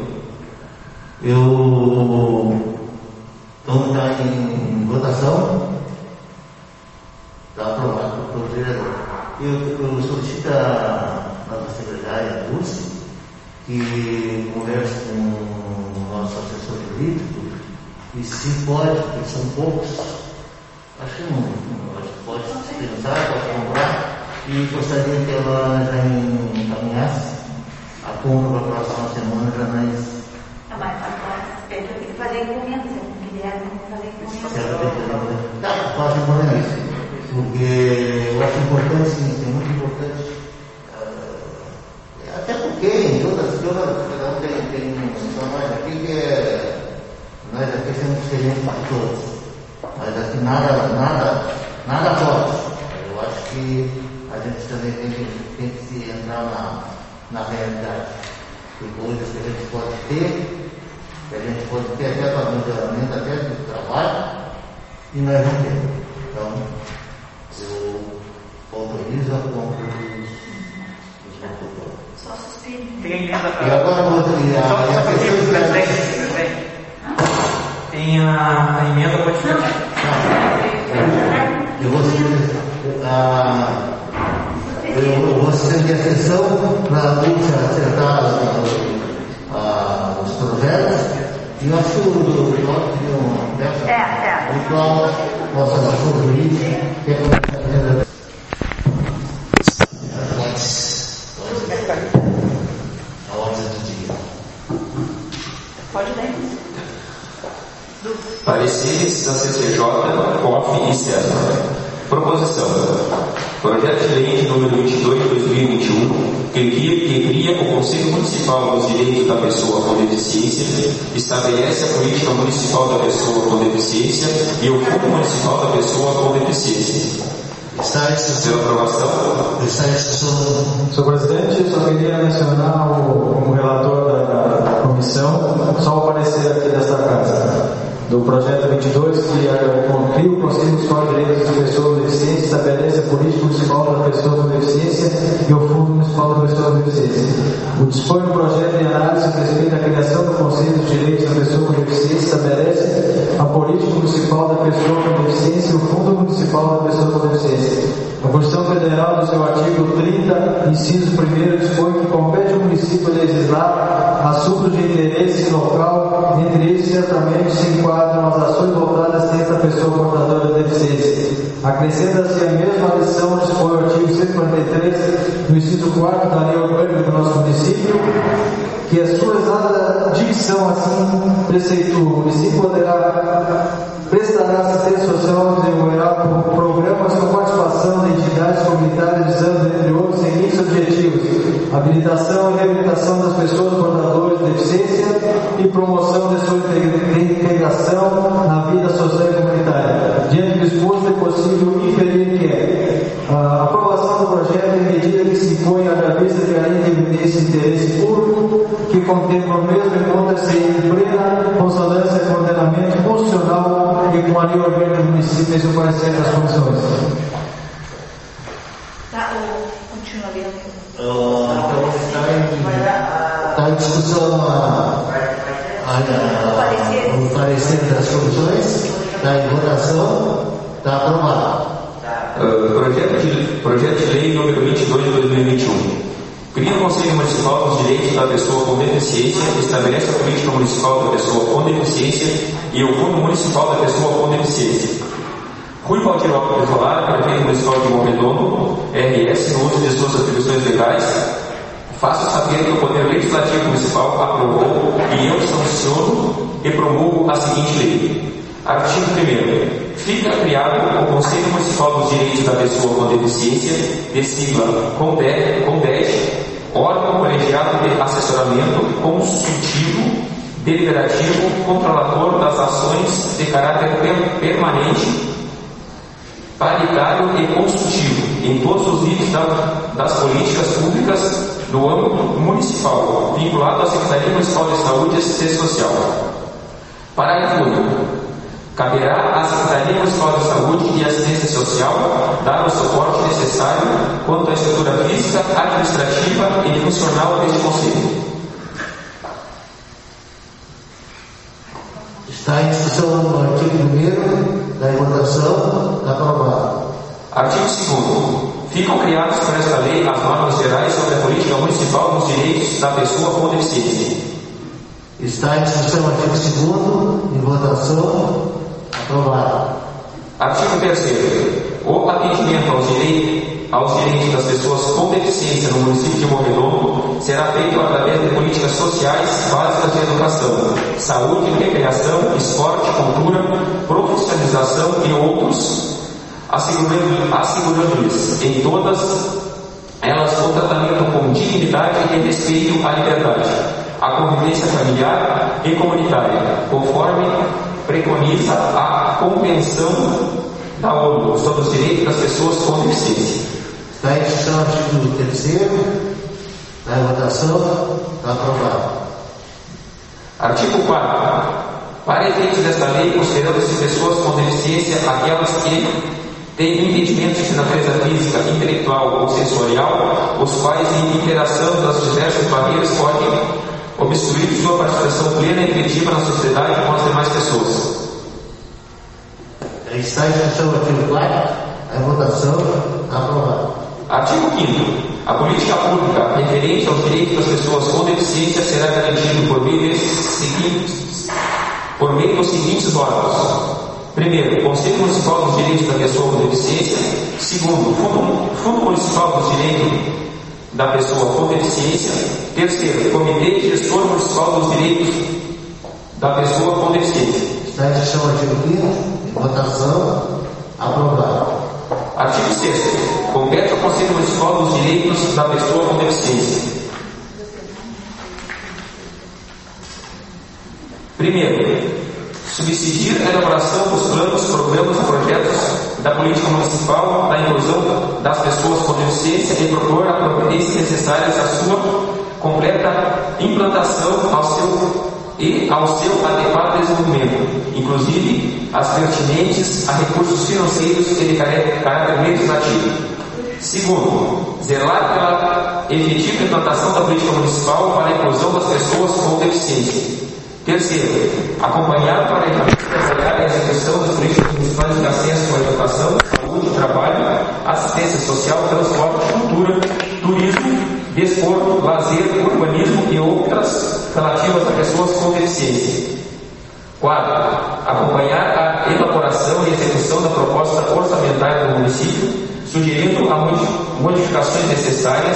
Eu. Então está em votação. Está aprovado pelo vereador. Eu, eu solicito a nossa secretária Dulce que converse com o nosso assessor jurídico e se pode, porque são poucos, acho que não, acho que pode pensar, pode comprar, e gostaria que ela já encaminhasse a compra para a próxima semana já mais. Não, mas agora tem que fazer encomenda, se não quiser, não fazer encomenda. Tá, faço encomenda isso, porque eu acho importante, sim, é muito importante. Uh, até porque em todas, todas, cada um tem, tem só nós aqui que é. Nós aqui somos diferentes de todos. Mas aqui nada, nada, nada pode. Eu acho que a gente também tem que, tem que se entrar na, na realidade. Tem coisas que a gente pode ter, que a gente pode ter até para melhoramento, até do trabalho, e nós não temos. Então, eu autorizo a compra dos, dos Tem a emenda E agora vou ter Só a só para questão o de- presidente, presidente. Tem a, a emenda modificativa. Eu vou ah, eu vou estender a sessão para a gente acertar ah, os projetos. E eu acho que o do Cláudio tem um peça. É, é. O Cláudio possa concluir que é para a ordem do dia. Pode ler. Pareceres da C C J, C O F e César. Proposição. Projeto de lei de número vinte e dois de dois mil e vinte e um, que cria, que cria o Conselho Municipal dos Direitos da Pessoa com Deficiência, estabelece a política municipal da pessoa com deficiência e o Fundo Municipal da Pessoa com Deficiência. Está em discussão. Pela aprovação. Está em discussão. Senhor presidente, só queria mencionar o, como relator da, da comissão, só o parecer aqui desta casa, do projeto vinte e dois, que é, cria o Conselho Municipal de Direitos das Pessoas com Deficiência, estabelece a política municipal da pessoa com deficiência e o Fundo Municipal da Pessoa com Deficiência. O dispõe do projeto de análise a respeito da criação do Conselho de Direitos da Pessoa com Deficiência, estabelece a política municipal da pessoa com deficiência e o Fundo Municipal da Pessoa com Deficiência. A Constituição Federal, no seu artigo trinta, inciso primeiro, dispõe que compete ao município legislar assuntos de interesse local, entre eles certamente se enquadram as ações voltadas contra a pessoa portadora de deficiência. Acrescenta-se a mesma lição, dispõe o artigo cento e quarenta e três, no inciso quarto da lei orgânica do nosso município, que a sua exata dicção assim preceitua: o município poderá prestará assistência social e desenvolverá programas com participação de entidades comunitárias visando, entre outros, os seguintes objetivos: habilitação e reabilitação das pessoas portadoras de deficiência e promoção de sua integração na vida social e comunitária. Diante do exposto, é possível inferir que é a aprovação do projeto em medida que se impõe à vista de ainda evidência de interesse público, que contempla o mesmo encontra-se em plena consonância com o ordenamento constitucional e com a lei orgânica do município, esse é o parecer das comissões. Tá, continua lendo. Uh, então está em, está em discussão a, a, a, o parecer das comissões, está em votação, está aprovado. Uh, projeto, de, projeto de lei número vinte e dois de dois mil e vinte e um. Cria o Conselho Municipal dos Direitos da Pessoa com Deficiência, estabelece a política municipal da pessoa com deficiência e o Fundo Municipal da Pessoa com Deficiência. Rui Valdir Lopes Isolar, prefeito municipal de Morredondo, R S, no uso de suas atribuições legais, faço saber que o Poder Legislativo Municipal aprovou e eu sanciono e promulgo a seguinte lei. Artigo primeiro. Fica criado o Conselho Municipal dos Direitos da Pessoa com Deficiência, de sigla CONDED, órgão colegiado de assessoramento consultivo, deliberativo, controlador das ações de caráter permanente, paritário e consultivo em todos os níveis da, das políticas públicas no âmbito municipal, vinculado à Secretaria Municipal de Saúde e Assistência Social. Parágrafo único. Caberá à Secretaria Municipal de Saúde e Assistência Social dar o suporte necessário quanto à estrutura física, administrativa e funcional deste Conselho. Está em discussão no artigo primeiro da votação, está aprovado. Artigo segundo. Ficam criados por esta lei as normas gerais sobre a política municipal dos direitos da pessoa com deficiência. Está em discussão o artigo segundo, em votação, aprovado. Artigo terceiro. O atendimento aos direitos, aos direitos das pessoas com deficiência no município de Morredondo será feito através de políticas sociais básicas de educação, saúde, recreação, esporte, cultura, profissionalização e outros, assegurando, assegurando-lhes em todas elas o tratamento com dignidade e respeito à liberdade, a convivência familiar e comunitária, conforme preconiza a Convenção da ONU sobre os direitos das pessoas com deficiência. Está em discussão o artigo terceiro, está em votação, está aprovado. Artigo quarto. Para efeitos desta lei, considerando-se pessoas com deficiência aquelas que têm impedimentos de natureza física, intelectual ou sensorial, os quais, em interação das diversas barreiras, podem obstruir sua participação plena e efetiva na sociedade com as demais pessoas. Está em discussão o artigo quarto, a votação aprovada. Artigo quinto. A política pública referente aos direitos das pessoas com deficiência será garantida por meio, seguintes, por meio dos seguintes órgãos. Primeiro, Conselho Municipal dos Direitos da Pessoa com Deficiência. Segundo, Fundo, Fundo Municipal dos Direitos da Pessoa com Deficiência. Terceiro, Comitê Gestor Municipal dos Direitos da Pessoa com Deficiência. Está em discussão o artigo quinto, em votação aprovada. Artigo sexto. Compete ao Conselho Municipal dos Direitos da Pessoa com Deficiência. Primeiro, subsidiar a elaboração dos planos, programas e projetos da política municipal da inclusão das pessoas com deficiência e propor as providências necessárias à sua completa implantação ao seu, e ao seu adequado desenvolvimento, inclusive as pertinentes a recursos financeiros e de caráter legislativo. Segundo, zelar pela efetiva implantação da política municipal para a inclusão das pessoas com deficiência. Terceiro, acompanhar o planejamento e apoiar a execução das políticas municipais de acesso à educação, saúde, trabalho, assistência social, transporte, cultura, turismo, desporto, lazer, urbanismo e outras relativas a pessoas com deficiência. Quarto, acompanhar a elaboração e execução da proposta orçamentária do município, sugerindo as modificações necessárias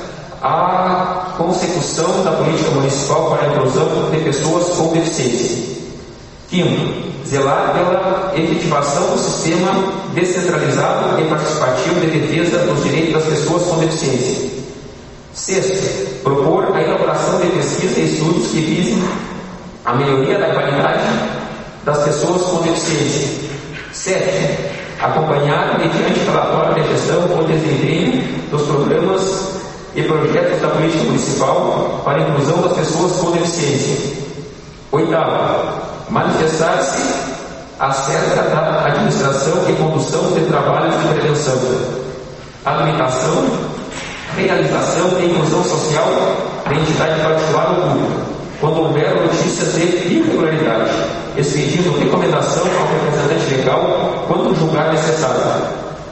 à consecução da política municipal para a inclusão de pessoas com deficiência. Quinto, zelar pela efetivação do sistema descentralizado e participativo de defesa dos direitos das pessoas com deficiência. Sexto, propor a elaboração de pesquisas e estudos que visem a melhoria da qualidade das pessoas com deficiência. Sétimo, acompanhar mediante relatório de gestão o desempenho dos programas e projetos da política municipal para a inclusão das pessoas com deficiência. Oitavo, manifestar-se acerca da administração e condução de trabalhos de prevenção, habilitação, realização e inclusão social de entidade particular ou pública, quando houver notícias de irregularidade, expedindo recomendação ao representante legal quando julgar necessário.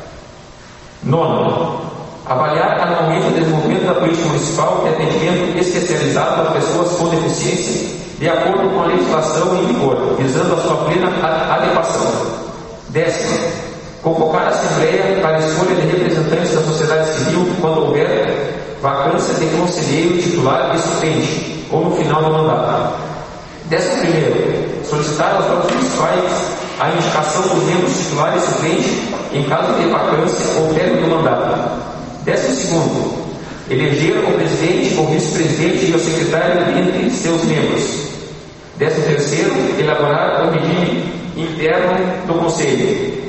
Nono, avaliar anualmente o desenvolvimento da política municipal de atendimento especializado às pessoas com deficiência, de acordo com a legislação em vigor, visando a sua plena adequação. Décimo, convocar a Assembleia para a escolha de representantes da sociedade civil quando houver vacância de conselheiro titular e suplente, ou no final do mandato. Décimo primeiro, solicitar aos órgãos municipais a indicação dos membros titulares e suplentes em caso de vacância ou término do mandato. Décimo segundo, eleger o presidente, o vice-presidente e o secretário entre seus membros. Décimo terceiro, elaborar o regime interno do Conselho.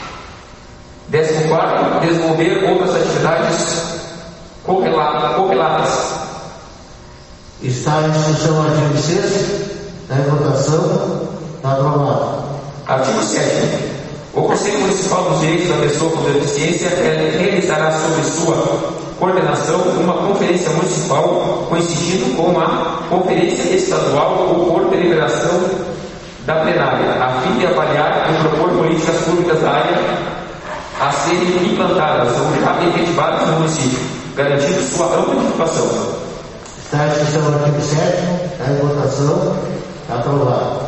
Décimo quarto, desenvolver outras atividades correlatas. Está em discussão o artigo sexto, está em votação, está aprovado. Artigo sétimo. O Conselho Municipal dos Direitos da Pessoa com Deficiência realizará sob sua coordenação uma conferência municipal coincidindo com a conferência estadual ou por deliberação da plenária, a fim de avaliar e propor políticas públicas da área a serem implantadas ou já efetivadas no município, garantindo sua ampla participação. Está em discussão o artigo sétimo, está em votação, está aprovado.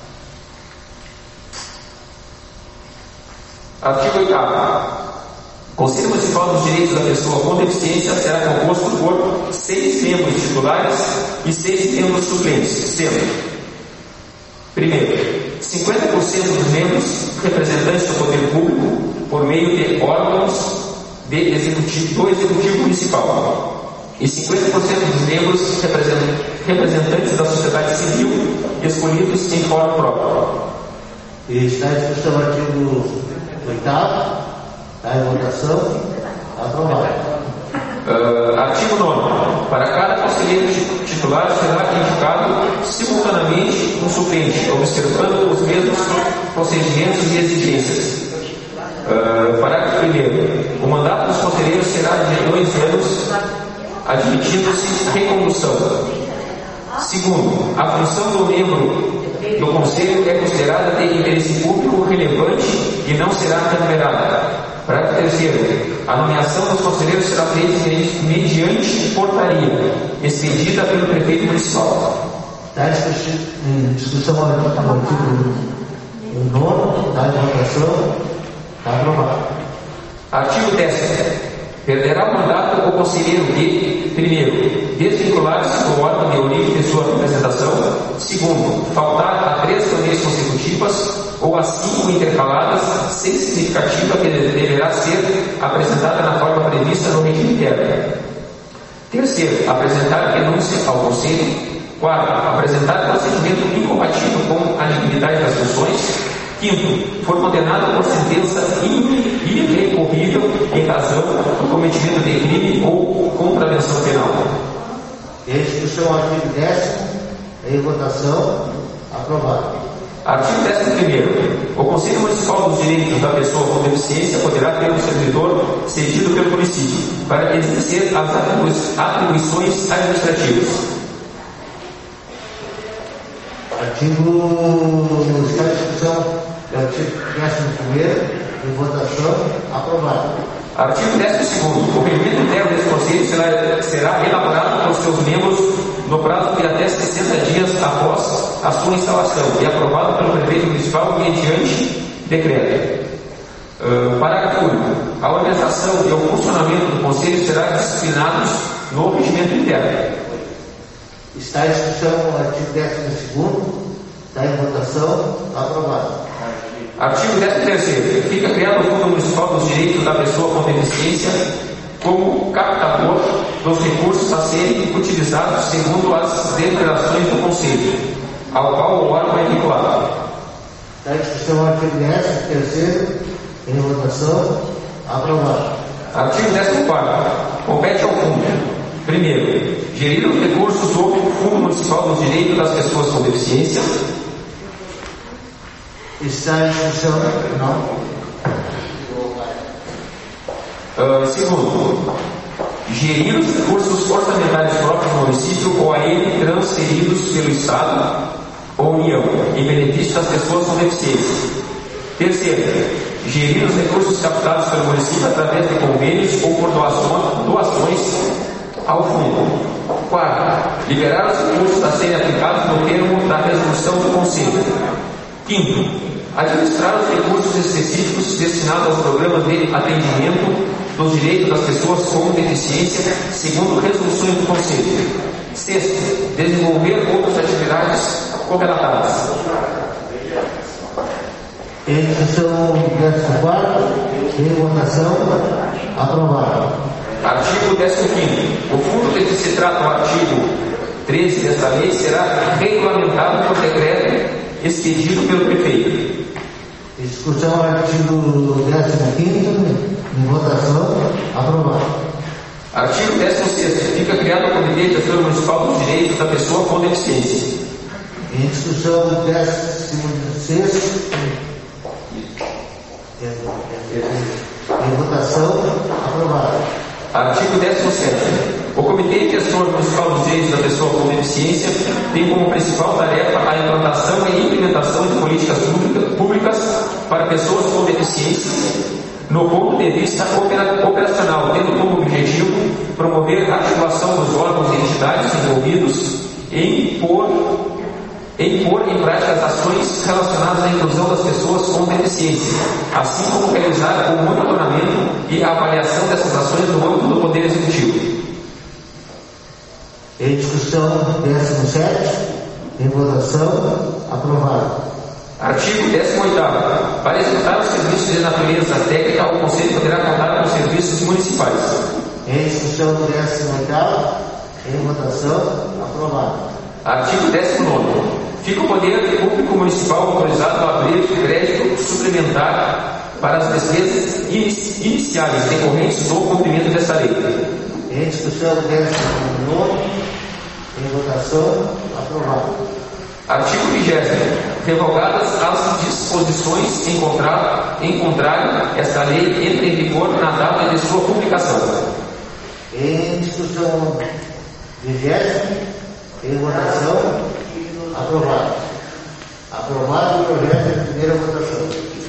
Artigo oitavo. Conselho Municipal dos Direitos da Pessoa com Deficiência será composto por seis membros titulares e seis membros suplentes, sendo: primeiro, cinquenta por cento dos membros representantes do poder público por meio de órgãos de executivo, do Executivo Municipal, e cinquenta por cento dos membros representantes da sociedade civil escolhidos em fórum próprio. E está em discussão o artigo oitavo, está em votação, aprovado. Uh, artigo nono. Para cada conselheiro titular será indicado simultaneamente um suplente, observando os mesmos procedimentos e exigências. Uh, parágrafo primeiro. O mandato dos conselheiros será de dois anos, admitindo-se recondução. Segundo, a função do membro do conselho é considerada de interesse público relevante e não será remunerada. Parágrafo terceiro. A nomeação dos conselheiros será feita mediante portaria, expedida pelo prefeito municipal. Está em discussão o artigo nono, está em votação, está aprovado. Artigo décimo. Perderá o mandato o conselheiro que, primeiro, desvincular-se do órgão de origem de sua representação; segundo, faltar a três reuniões consecutivas ou a cinco intercaladas sem significativa que deverá ser apresentada na forma prevista no regime interno; terceiro, apresentar denúncia ao conselho; quarto, apresentar procedimento incompatível com a dignidade das funções; quinto, for condenado por sentença irrecorrível em razão do cometimento de crime ou contravenção penal. Em discussão, artigo décimo, em votação, aprovado. Artigo décimo primeiro. O Conselho Municipal dos Direitos da Pessoa com Deficiência poderá ter um servidor cedido pelo município para exercer as atribui- atribuições administrativas. Artigo, está em discussão, artigo décimo primeiro, em votação, aprovado. Artigo décimo segundo. O regimento interno desse Conselho será, será elaborado por seus membros no prazo de até sessenta dias após a sua instalação e aprovado pelo prefeito municipal mediante decreto. Uh, parágrafo único. A organização e o funcionamento do Conselho será disciplinados no regimento interno. Está em discussão o artigo décimo segundo, está em votação, aprovado. Artigo décimo terceiro. Fica criado o Fundo Municipal dos Direitos da Pessoa com Deficiência como captador dos recursos a serem utilizados segundo as deliberações do Conselho, ao qual o órgão é vinculado. Está em discussão o artigo décimo terceiro, em votação, aprovado. Artigo décimo quarto. Compete ao Fundo: primeiro, gerir os recursos do Fundo Municipal dos Direitos das Pessoas com Deficiência. Está em discussão, não. Uh, segundo, gerir os recursos orçamentários próprios do município ou a ele transferidos pelo Estado ou União em benefício das pessoas com deficiência. Terceiro, gerir os recursos captados pelo município através de convênios ou por doações, doações ao fundo. Quarto, liberar os recursos a serem aplicados no termo da resolução do Conselho. Quinto, administrar os recursos específicos destinados aos programas de atendimento dos direitos das pessoas com deficiência, segundo resoluções do Conselho. Sexto, desenvolver outras atividades correlatadas. Em discussão décimo quarto, em votação, aprovado. Artigo décimo quinto. O fundo de que se trata o artigo treze desta lei será regulamentado por decreto expedido pelo prefeito. Em discussão, artigo décimo quinto, em votação, aprovado. Artigo décimo sexto. Fica criado o Comitê de Gestão Municipal dos Direitos da Pessoa com Deficiência. Em discussão, décimo sexto, em votação, aprovado. Artigo décimo sétimo. O Comitê de Gestão Municipal dos Direitos da Pessoa com Deficiência tem como principal tarefa a implantação e implementação de políticas públicas para pessoas com deficiência, no ponto de vista operacional, tendo como objetivo promover a articulação dos órgãos e entidades envolvidos em pôr em pôr em prática as ações relacionadas à inclusão das pessoas com deficiência, assim como realizar o monitoramento e a avaliação dessas ações no âmbito do Poder Executivo. Em discussão, décimo sétimo, em votação, aprovado. Artigo décimo oitavo. Para executar os serviços de natureza técnica, o Conselho poderá contar com serviços municipais. Em discussão, décimo oitavo, em votação, aprovado. Artigo décimo nono. Fica o Poder Público Municipal autorizado a abrir crédito suplementar para as despesas iniciais decorrentes do cumprimento desta lei. Em discussão, décimo nono, em votação, aprovado. Artigo vigésimo. Revogadas as disposições em contrário, em contrário, esta lei entra em vigor na data de sua publicação. Em discussão vigésimo, em votação, aprovado. Aprovado o projeto em primeira votação.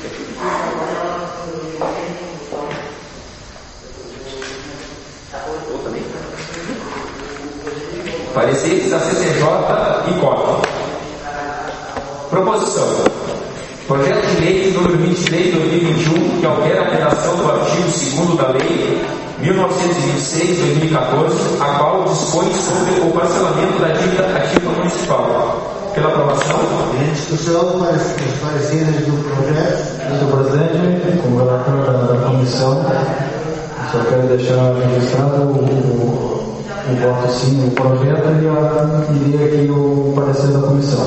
Pareceres da C C J e C O P. Proposição. Projeto de lei número vinte e três de dois mil e vinte e um, que altera a redação do artigo segundo da lei mil novecentos e vinte e seis de dois mil e quatorze, a qual dispõe sobre o parcelamento da dívida ativa municipal. Pela aprovação. Em discussão, para os pareceres do projeto. Senhor presidente, como relator da, da comissão, só quero deixar registrado o, o, o voto sim, o projeto e, a, e ler aqui o parecer da comissão.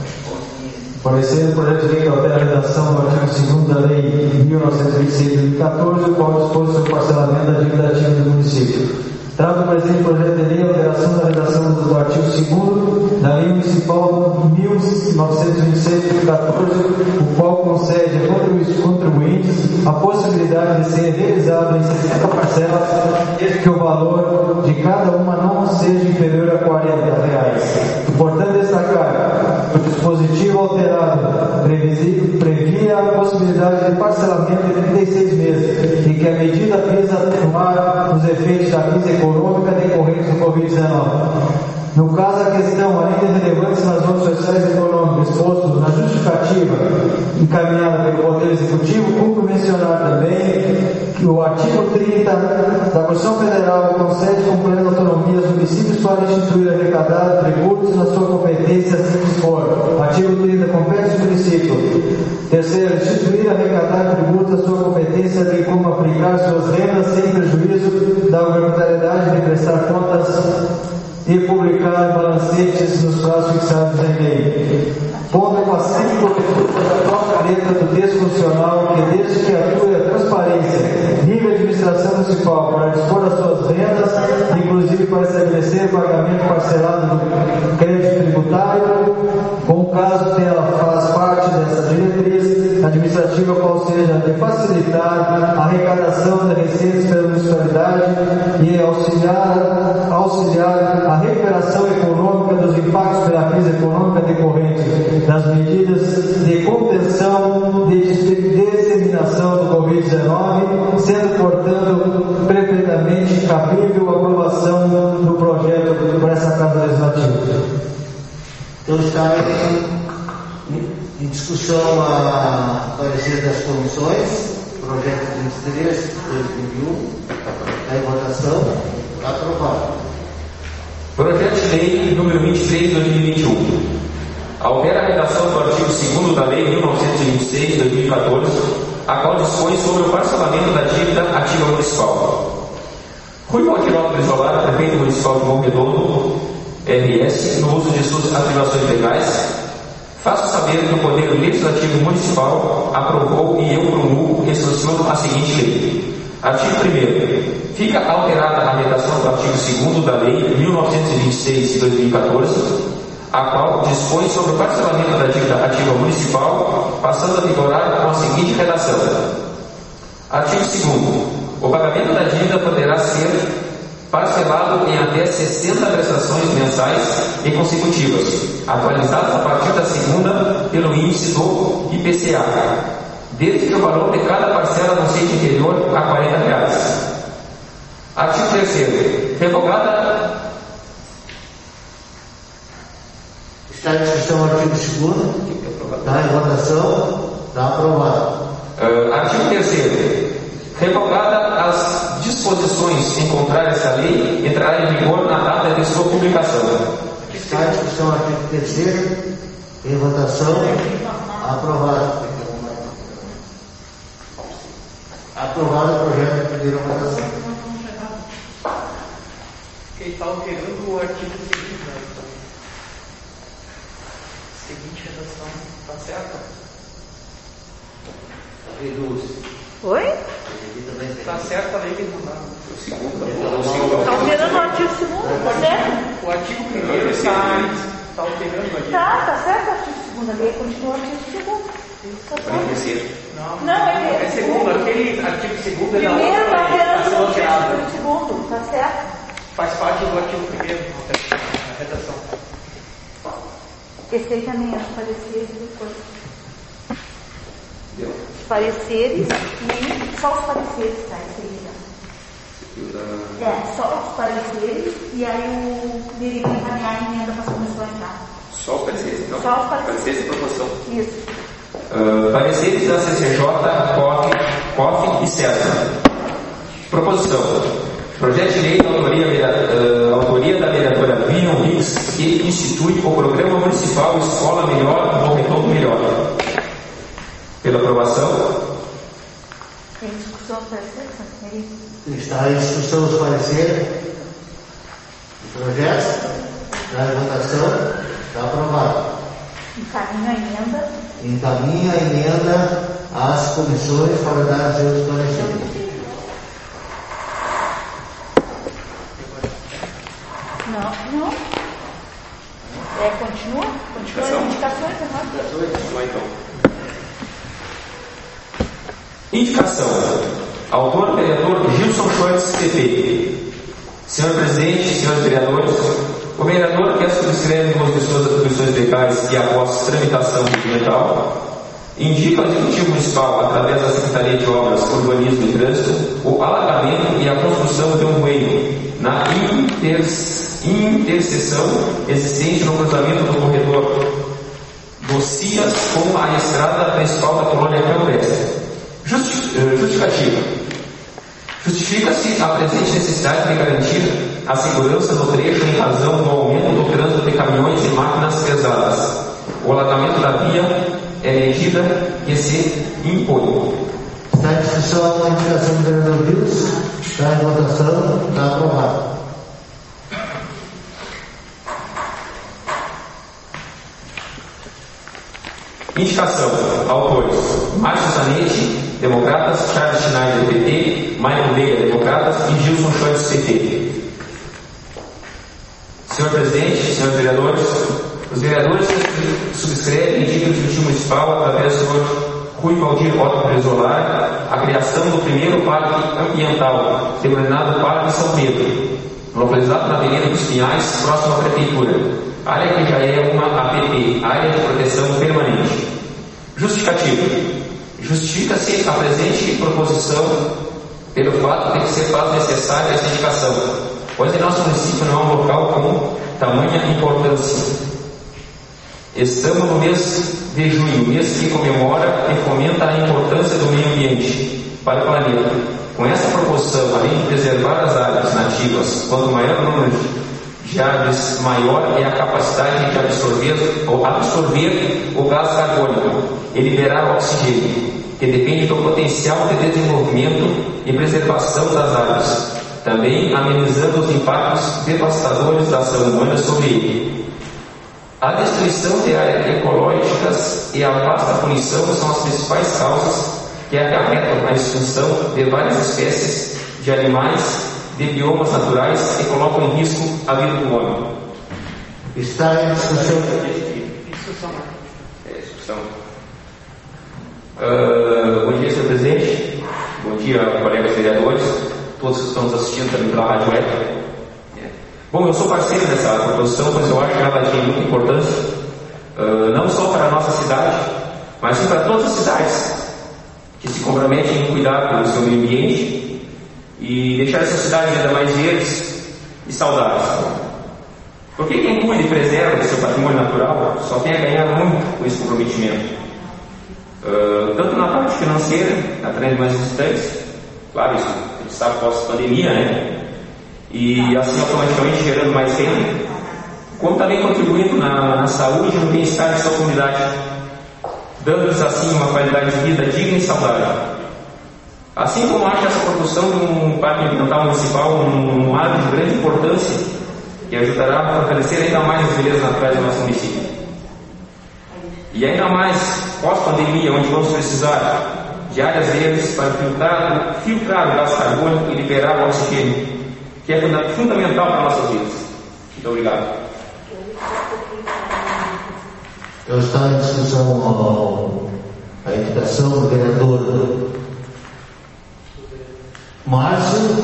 O parecer do projeto de lei que altera a redação do artigo segundo da lei mil novecentos e vinte e seis de dois mil e quatorze, o qual dispõe sobre o parcelamento da dívida ativa do município. Trata o presente projeto de lei a alteração da redação do artigo segundo da Lei Municipal mil novecentos e vinte e seis de dois mil e quatorze, o qual concede a contribuintes a possibilidade de ser realizado em sessenta parcelas, desde que o valor de cada uma não seja inferior a quarenta reais. Importante destacar que o dispositivo alterado previa a possibilidade de parcelamento de trinta e seis meses e que a medida visa atenuar os efeitos da crise econômica decorrentes do covid dezenove. No caso, a questão, além das relevantes razões sociais e econômicas expostas na justificativa encaminhada pelo Poder Executivo, cumpre mencionar também que o artigo trinta da Constituição Federal concede com plena autonomia aos municípios para instituir arrecadar tributos na sua competência, assim que for. Artigo trinta compete aos municípios. Terceiro, instituir arrecadar tributos na sua competência, bem como aplicar suas rendas sem prejuízo da obrigatoriedade de prestar contas e publicar balancetes nos prazos fixados em lei. Ponto pacífico da própria letra do texto constitucional, que desde que atue a transparência, nível de administração municipal para dispor das suas rendas, inclusive para estabelecer o pagamento parcelado do crédito tributário, com o caso que ela faz parte dessa diretriz administrativa, qual seja de facilitar a arrecadação de receitas pela municipalidade e auxiliar, auxiliar a recuperação econômica dos impactos pela crise econômica decorrente das medidas de contenção de disseminação do covid dezenove, sendo, portanto, perfeitamente cabível a aprovação do projeto por essa Casa Legislativa. Então está em, em discussão a parecer das comissões, projeto trinta e três de dois mil e um, está em votação, está aprovado. Projeto de lei número vinte e três de dois mil e vinte e um. Altera a redação do artigo segundo da Lei mil novecentos e vinte e seis de dois mil e quatorze, a qual dispõe sobre o parcelamento da dívida ativa municipal. Rui Valdirópolis Solar, prefeito municipal de Bom Redondo, R S, no uso de suas atribuições legais, faço saber que o Poder Legislativo Municipal aprovou e eu promulgo e sanciono a seguinte lei. Artigo primeiro. Fica alterada a redação do artigo segundo da Lei mil novecentos e vinte e seis de dois mil e quatorze, a qual dispõe sobre o parcelamento da dívida ativa municipal, passando a vigorar com a seguinte redação. Artigo segundo. O pagamento da dívida poderá ser parcelado em até sessenta prestações mensais e consecutivas, atualizadas a partir da segunda pelo índice do I P C A, desde que o valor de cada parcela não seja inferior a quarenta reais. Artigo terceiro. Revogada. Está em discussão o artigo segundo, está em votação, está aprovado. Uh, artigo terceiro. Revogada as disposições em contrário a essa lei, entrará em vigor na data de sua publicação. Está em discussão o artigo terceiro, em votação, aprovado. Aprovado o projeto de primeira votação. Ele está alterando o artigo seguinte, né? Seguinte redação, está certa? Reduz. Oi? Está certa a lei que não Está alterando o artigo segundo, tá certo? O artigo primeiro está, está alterando ali. Tá, tá certo o artigo segundo, a lei continua o artigo segundo. Tá certo. Não, Não, é, é segundo, aquele artigo segundo é da primeiro outra está lei, está sendo alterando alterado. o segundo, tá certo? Faz parte do artigo primeiro, na redação. Esse aí também é os pareceres e coisas. Os pareceres e só os pareceres, tá? Esse aí já. É, só os pareceres e aí o dele vai encaminhar a emenda para as comissões, tá? Só os pareceres, então? Só os pareceres. Pareceres de proposição. Isso. Uh, pareceres da C C J, C O F, C O F e CESA. Proposição. Projeto de lei da autoria, uh, autoria da vereadora Vivian Hicks, que institui o Programa Municipal Escola Melhor, Bom Retorno Melhor. Pela aprovação. Tem discussão dos pareceres? Está em discussão os pareceres. O projeto está em votação. Está aprovado. Encaminha a emenda. Encaminha a emenda às comissões para dar seus pareceres. Não, não. É, continua? Continua as indicações, aham. Continua então. Indicação. Autor, vereador Gilson Schultz, P P. Senhor presidente, senhores vereadores, o vereador quer subscrever duas de suas atribuições legais e após tramitação documental, indica ao Executivo Municipal, através da Secretaria de Obras, Urbanismo e Trânsito, o alargamento e a construção de um bueiro na interseção existente no cruzamento do corredor do Cias com a estrada principal da colônia Cambreste. Justificativa. Justifica-se a presente necessidade de garantir a segurança do trecho em razão do aumento do trânsito de caminhões e máquinas pesadas. O alargamento da via é medida que se impõe. Está em discussão a indicação do vereador Wilson. Está em votação. Está aprovado. Indicação. Autores: Márcio Zanetti, Democratas, Charles Schneider, P T, Michael Veiga, Democratas e Gilson Schultz, P T. Senhor presidente, senhores vereadores, os vereadores subscrevem e indicam ao Executivo Municipal, através do senhor Rui Valdir Otto Presolar, a criação do primeiro parque ambiental, denominado Parque São Pedro, localizado na Avenida dos Pinhais, próximo à Prefeitura, área que já é uma A P P, Área de Proteção Permanente. Justificativa. Justifica-se a presente proposição pelo fato de que se faz necessária essa indicação, pois em nosso município não é um local com tamanha importância. Estamos no mês de junho, mês que comemora e fomenta a importância do meio ambiente para o planeta. Com essa proposição, além de preservar as áreas nativas, quanto maior o número de árvores, maior é a capacidade de absorver ou absorver o gás carbônico e liberar o oxigênio, que depende do potencial de desenvolvimento e preservação das árvores, também amenizando os impactos devastadores da ação humana sobre ele. A destruição de áreas ecológicas e a vasta poluição são as principais causas que acarretam a extinção de várias espécies de animais, de biomas naturais e colocam em risco a vida do homem. Está em discussão. Discussão. É, discussão. Uh, bom dia, senhor presidente. Bom dia, colegas vereadores, todos que estão nos assistindo também pela Rádio Web. É. Bom, eu sou parceiro dessa proposição, pois eu acho que ela tem muita importância, uh, não só para a nossa cidade, mas sim para todas as cidades que se comprometem em cuidar pelo seu meio ambiente e deixar essa cidade ainda mais verdes e saudáveis. Porque quem cuida e preserva do seu patrimônio natural só tem a ganhar muito com esse comprometimento. Uh, tanto na parte financeira, através de mais visitantes, claro, isso a gente sabe pós-pandemia, né? E assim automaticamente gerando mais renda, como também contribuindo na, na saúde e no bem-estar de sua comunidade, dando-lhes assim uma qualidade de vida digna e saudável. Assim como acho essa produção de um parque ambiental municipal um, um ato de grande importância que ajudará a fortalecer ainda mais as belezas naturais do nosso município. E ainda mais pós-pandemia, onde vamos precisar de áreas verdes para filtrar, filtrar o gás carbônico e liberar o oxigênio, que é fundamental para nossas vidas. Muito obrigado. Eu estava em discussão a, a indicação do vereador Márcio,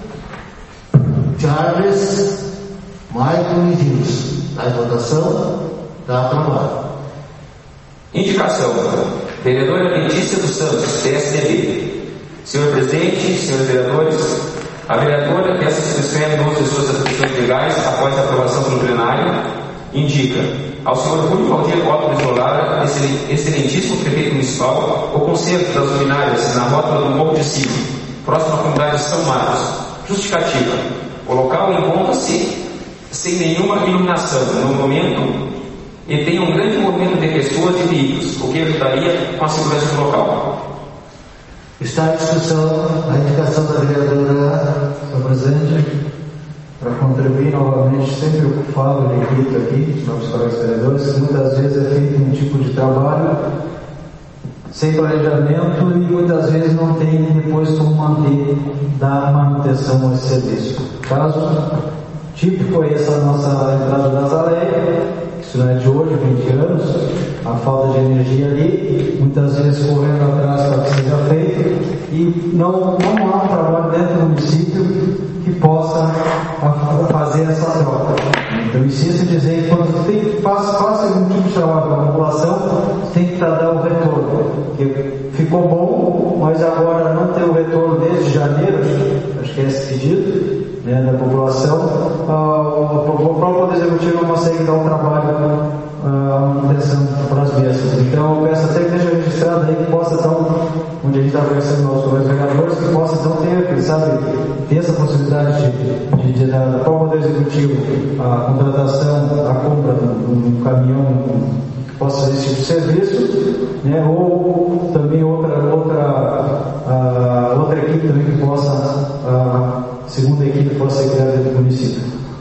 Charles, Michael e Gilson. A votação está aprovada. Indicação: vereadora Letícia dos Santos, P S D B. Senhor presidente, senhores vereadores, a vereadora que se subscreve no uso de suas atribuições legais após a aprovação pelo plenário, indica ao senhor Rui Valdir Otto de Lara, excelentíssimo prefeito municipal, o concerto das luminárias na rótula do Morro de Cima, próximo à comunidade de São Marcos. Justificativa: o local encontra-se sem nenhuma iluminação no momento e tem um grande movimento de pessoas e veículos, o que ajudaria com a segurança do local. Está em discussão a indicação da vereadora. Senhor presidente, para contribuir novamente, sempre eu falo e repito aqui, meus colegas vereadores, que muitas vezes é feito um tipo de trabalho sem planejamento e muitas vezes não tem depois como manter, dar manutenção a esse serviço. Caso típico é essa nossa entrada da Azaleia, isso não é de hoje, vinte anos, a falta de energia ali, muitas vezes correndo atrás para que seja feito, e não, não há um trabalho dentro do município que possa fazer essa troca. Então, insisto em dizer que quando tem, faça, faça algum tipo de trabalho para a população, tem que dar o retorno. Porque ficou bom, mas agora não tem o retorno desde janeiro, acho que é esse pedido, né, da população. Uh, o próprio Poder Executivo não consegue dar um trabalho, a manutenção para as mesmas. Então, eu peço até que esteja registrado aí, que possa, então, onde a gente está conversando com os vereadores, que possa, então, ter, quem sabe, ter essa possibilidade de, de, de, da própria Poder Executivo, a contratação, a compra de um caminhão que possa fazer esse tipo de serviço, né, ou também outra, outra, uh, outra equipe também que possa, uh, segunda equipe que possa ser criada dentro do município.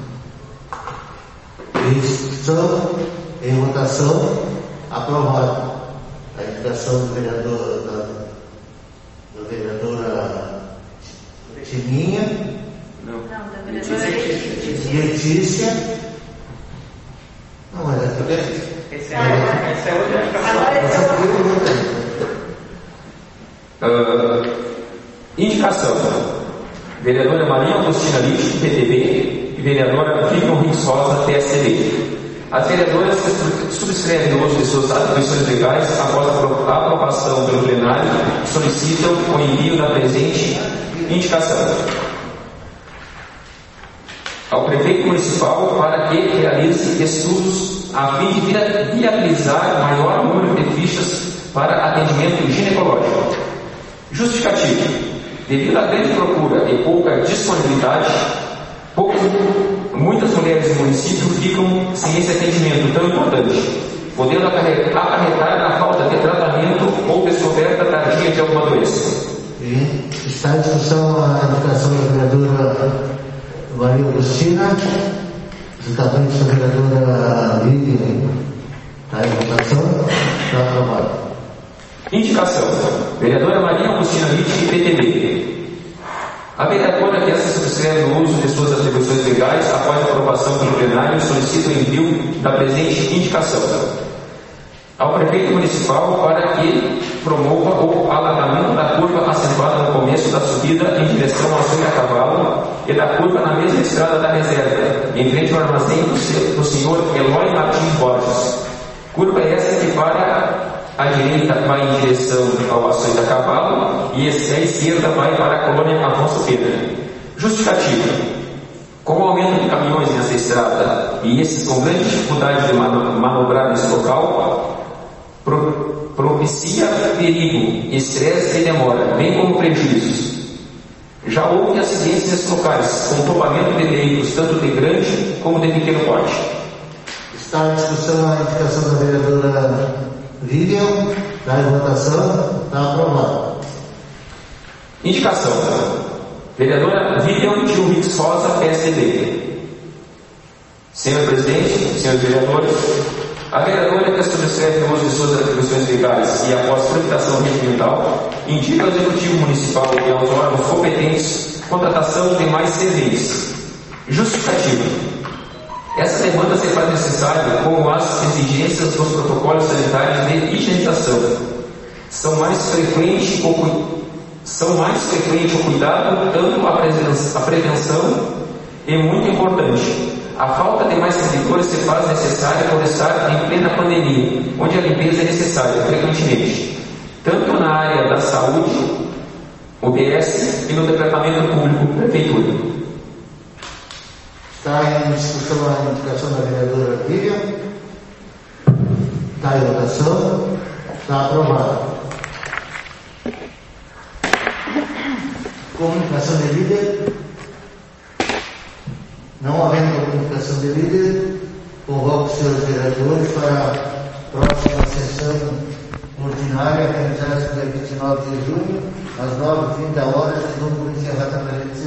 Estão em votação aprovada a indicação do vereador, da, da vereadora Tininha, Não, da vereadora Letícia. Letícia. Não, era tudo Essa é, essa é outra indicação. Agora é Uh, indicação: vereadora Maria Agostina Litt, P T B, e vereadora Vivian Rix Rosa, P S D B. As vereadoras que subscrevem o uso de suas atribuições legais após a aprovação pelo plenário solicitam o envio da presente indicação ao prefeito municipal para que realize estudos a fim de viabilizar maior número de fichas para atendimento ginecológico. Justificativo: devido à grande procura e pouca disponibilidade, poucas, muitas mulheres do município ficam sem esse atendimento tão importante, podendo acarretar na falta de tratamento ou descoberta tardia de alguma doença. E está em discussão a indicação da vereadora Maria Agostina, juntamente com a vereadora Lívia. Está em votação, está aprovado. Indicação: vereadora Maria Agostina Litt, P T B. A vereadora que se subscreve no uso de suas atribuições legais após a aprovação pelo plenário solicita o envio da presente indicação ao prefeito municipal para que promova o alargamento da curva acentuada no começo da subida em direção ao Açude a Cavalo e da curva na mesma estrada da reserva, em frente ao armazém do senhor Eloy Martins Borges. Curva essa que para a direita vai em direção ao Açude a Cavalo e a esquerda vai para a colônia Afonso Pedro. Justificativa: com o aumento de caminhões nessa estrada e esses com grande dificuldade de manobrar nesse local, pro, propicia perigo, estresse e demora, bem como prejuízos. Já houve acidentes nesses locais, com topamento de veículos, tanto de grande como de pequeno porte. Está em discussão a indicação da vereadora Vivian, está em votação, está aprovado. Indicação: vereadora Vivian Gil Rix Rosa, P S D B. Senhor presidente, senhores vereadores, a vereadora que subscreve o uso de suas atribuições legais e após tramitação regimental, indica ao Executivo Municipal e aos órgãos competentes contratação de mais serventes. Justificativa: essa demanda se faz necessário como as exigências dos protocolos sanitários de higienização. São mais frequentes o, cu... São mais frequente o cuidado, tanto a, presen... a prevenção e, muito importante, a falta de mais servidores se faz necessária por estar em plena pandemia, onde a limpeza é necessária frequentemente, tanto na área da saúde, O B S, e no Departamento Público, Prefeitura. Está em discussão a indicação da vereadora Lívia. Está em votação. Está aprovado. Comunicação de líder. Não havendo comunicação de líder, convoco os senhores vereadores para a próxima sessão ordinária, realizada no dia vinte e nove de junho, às nove e trinta horas, e dou por encerrada a presente.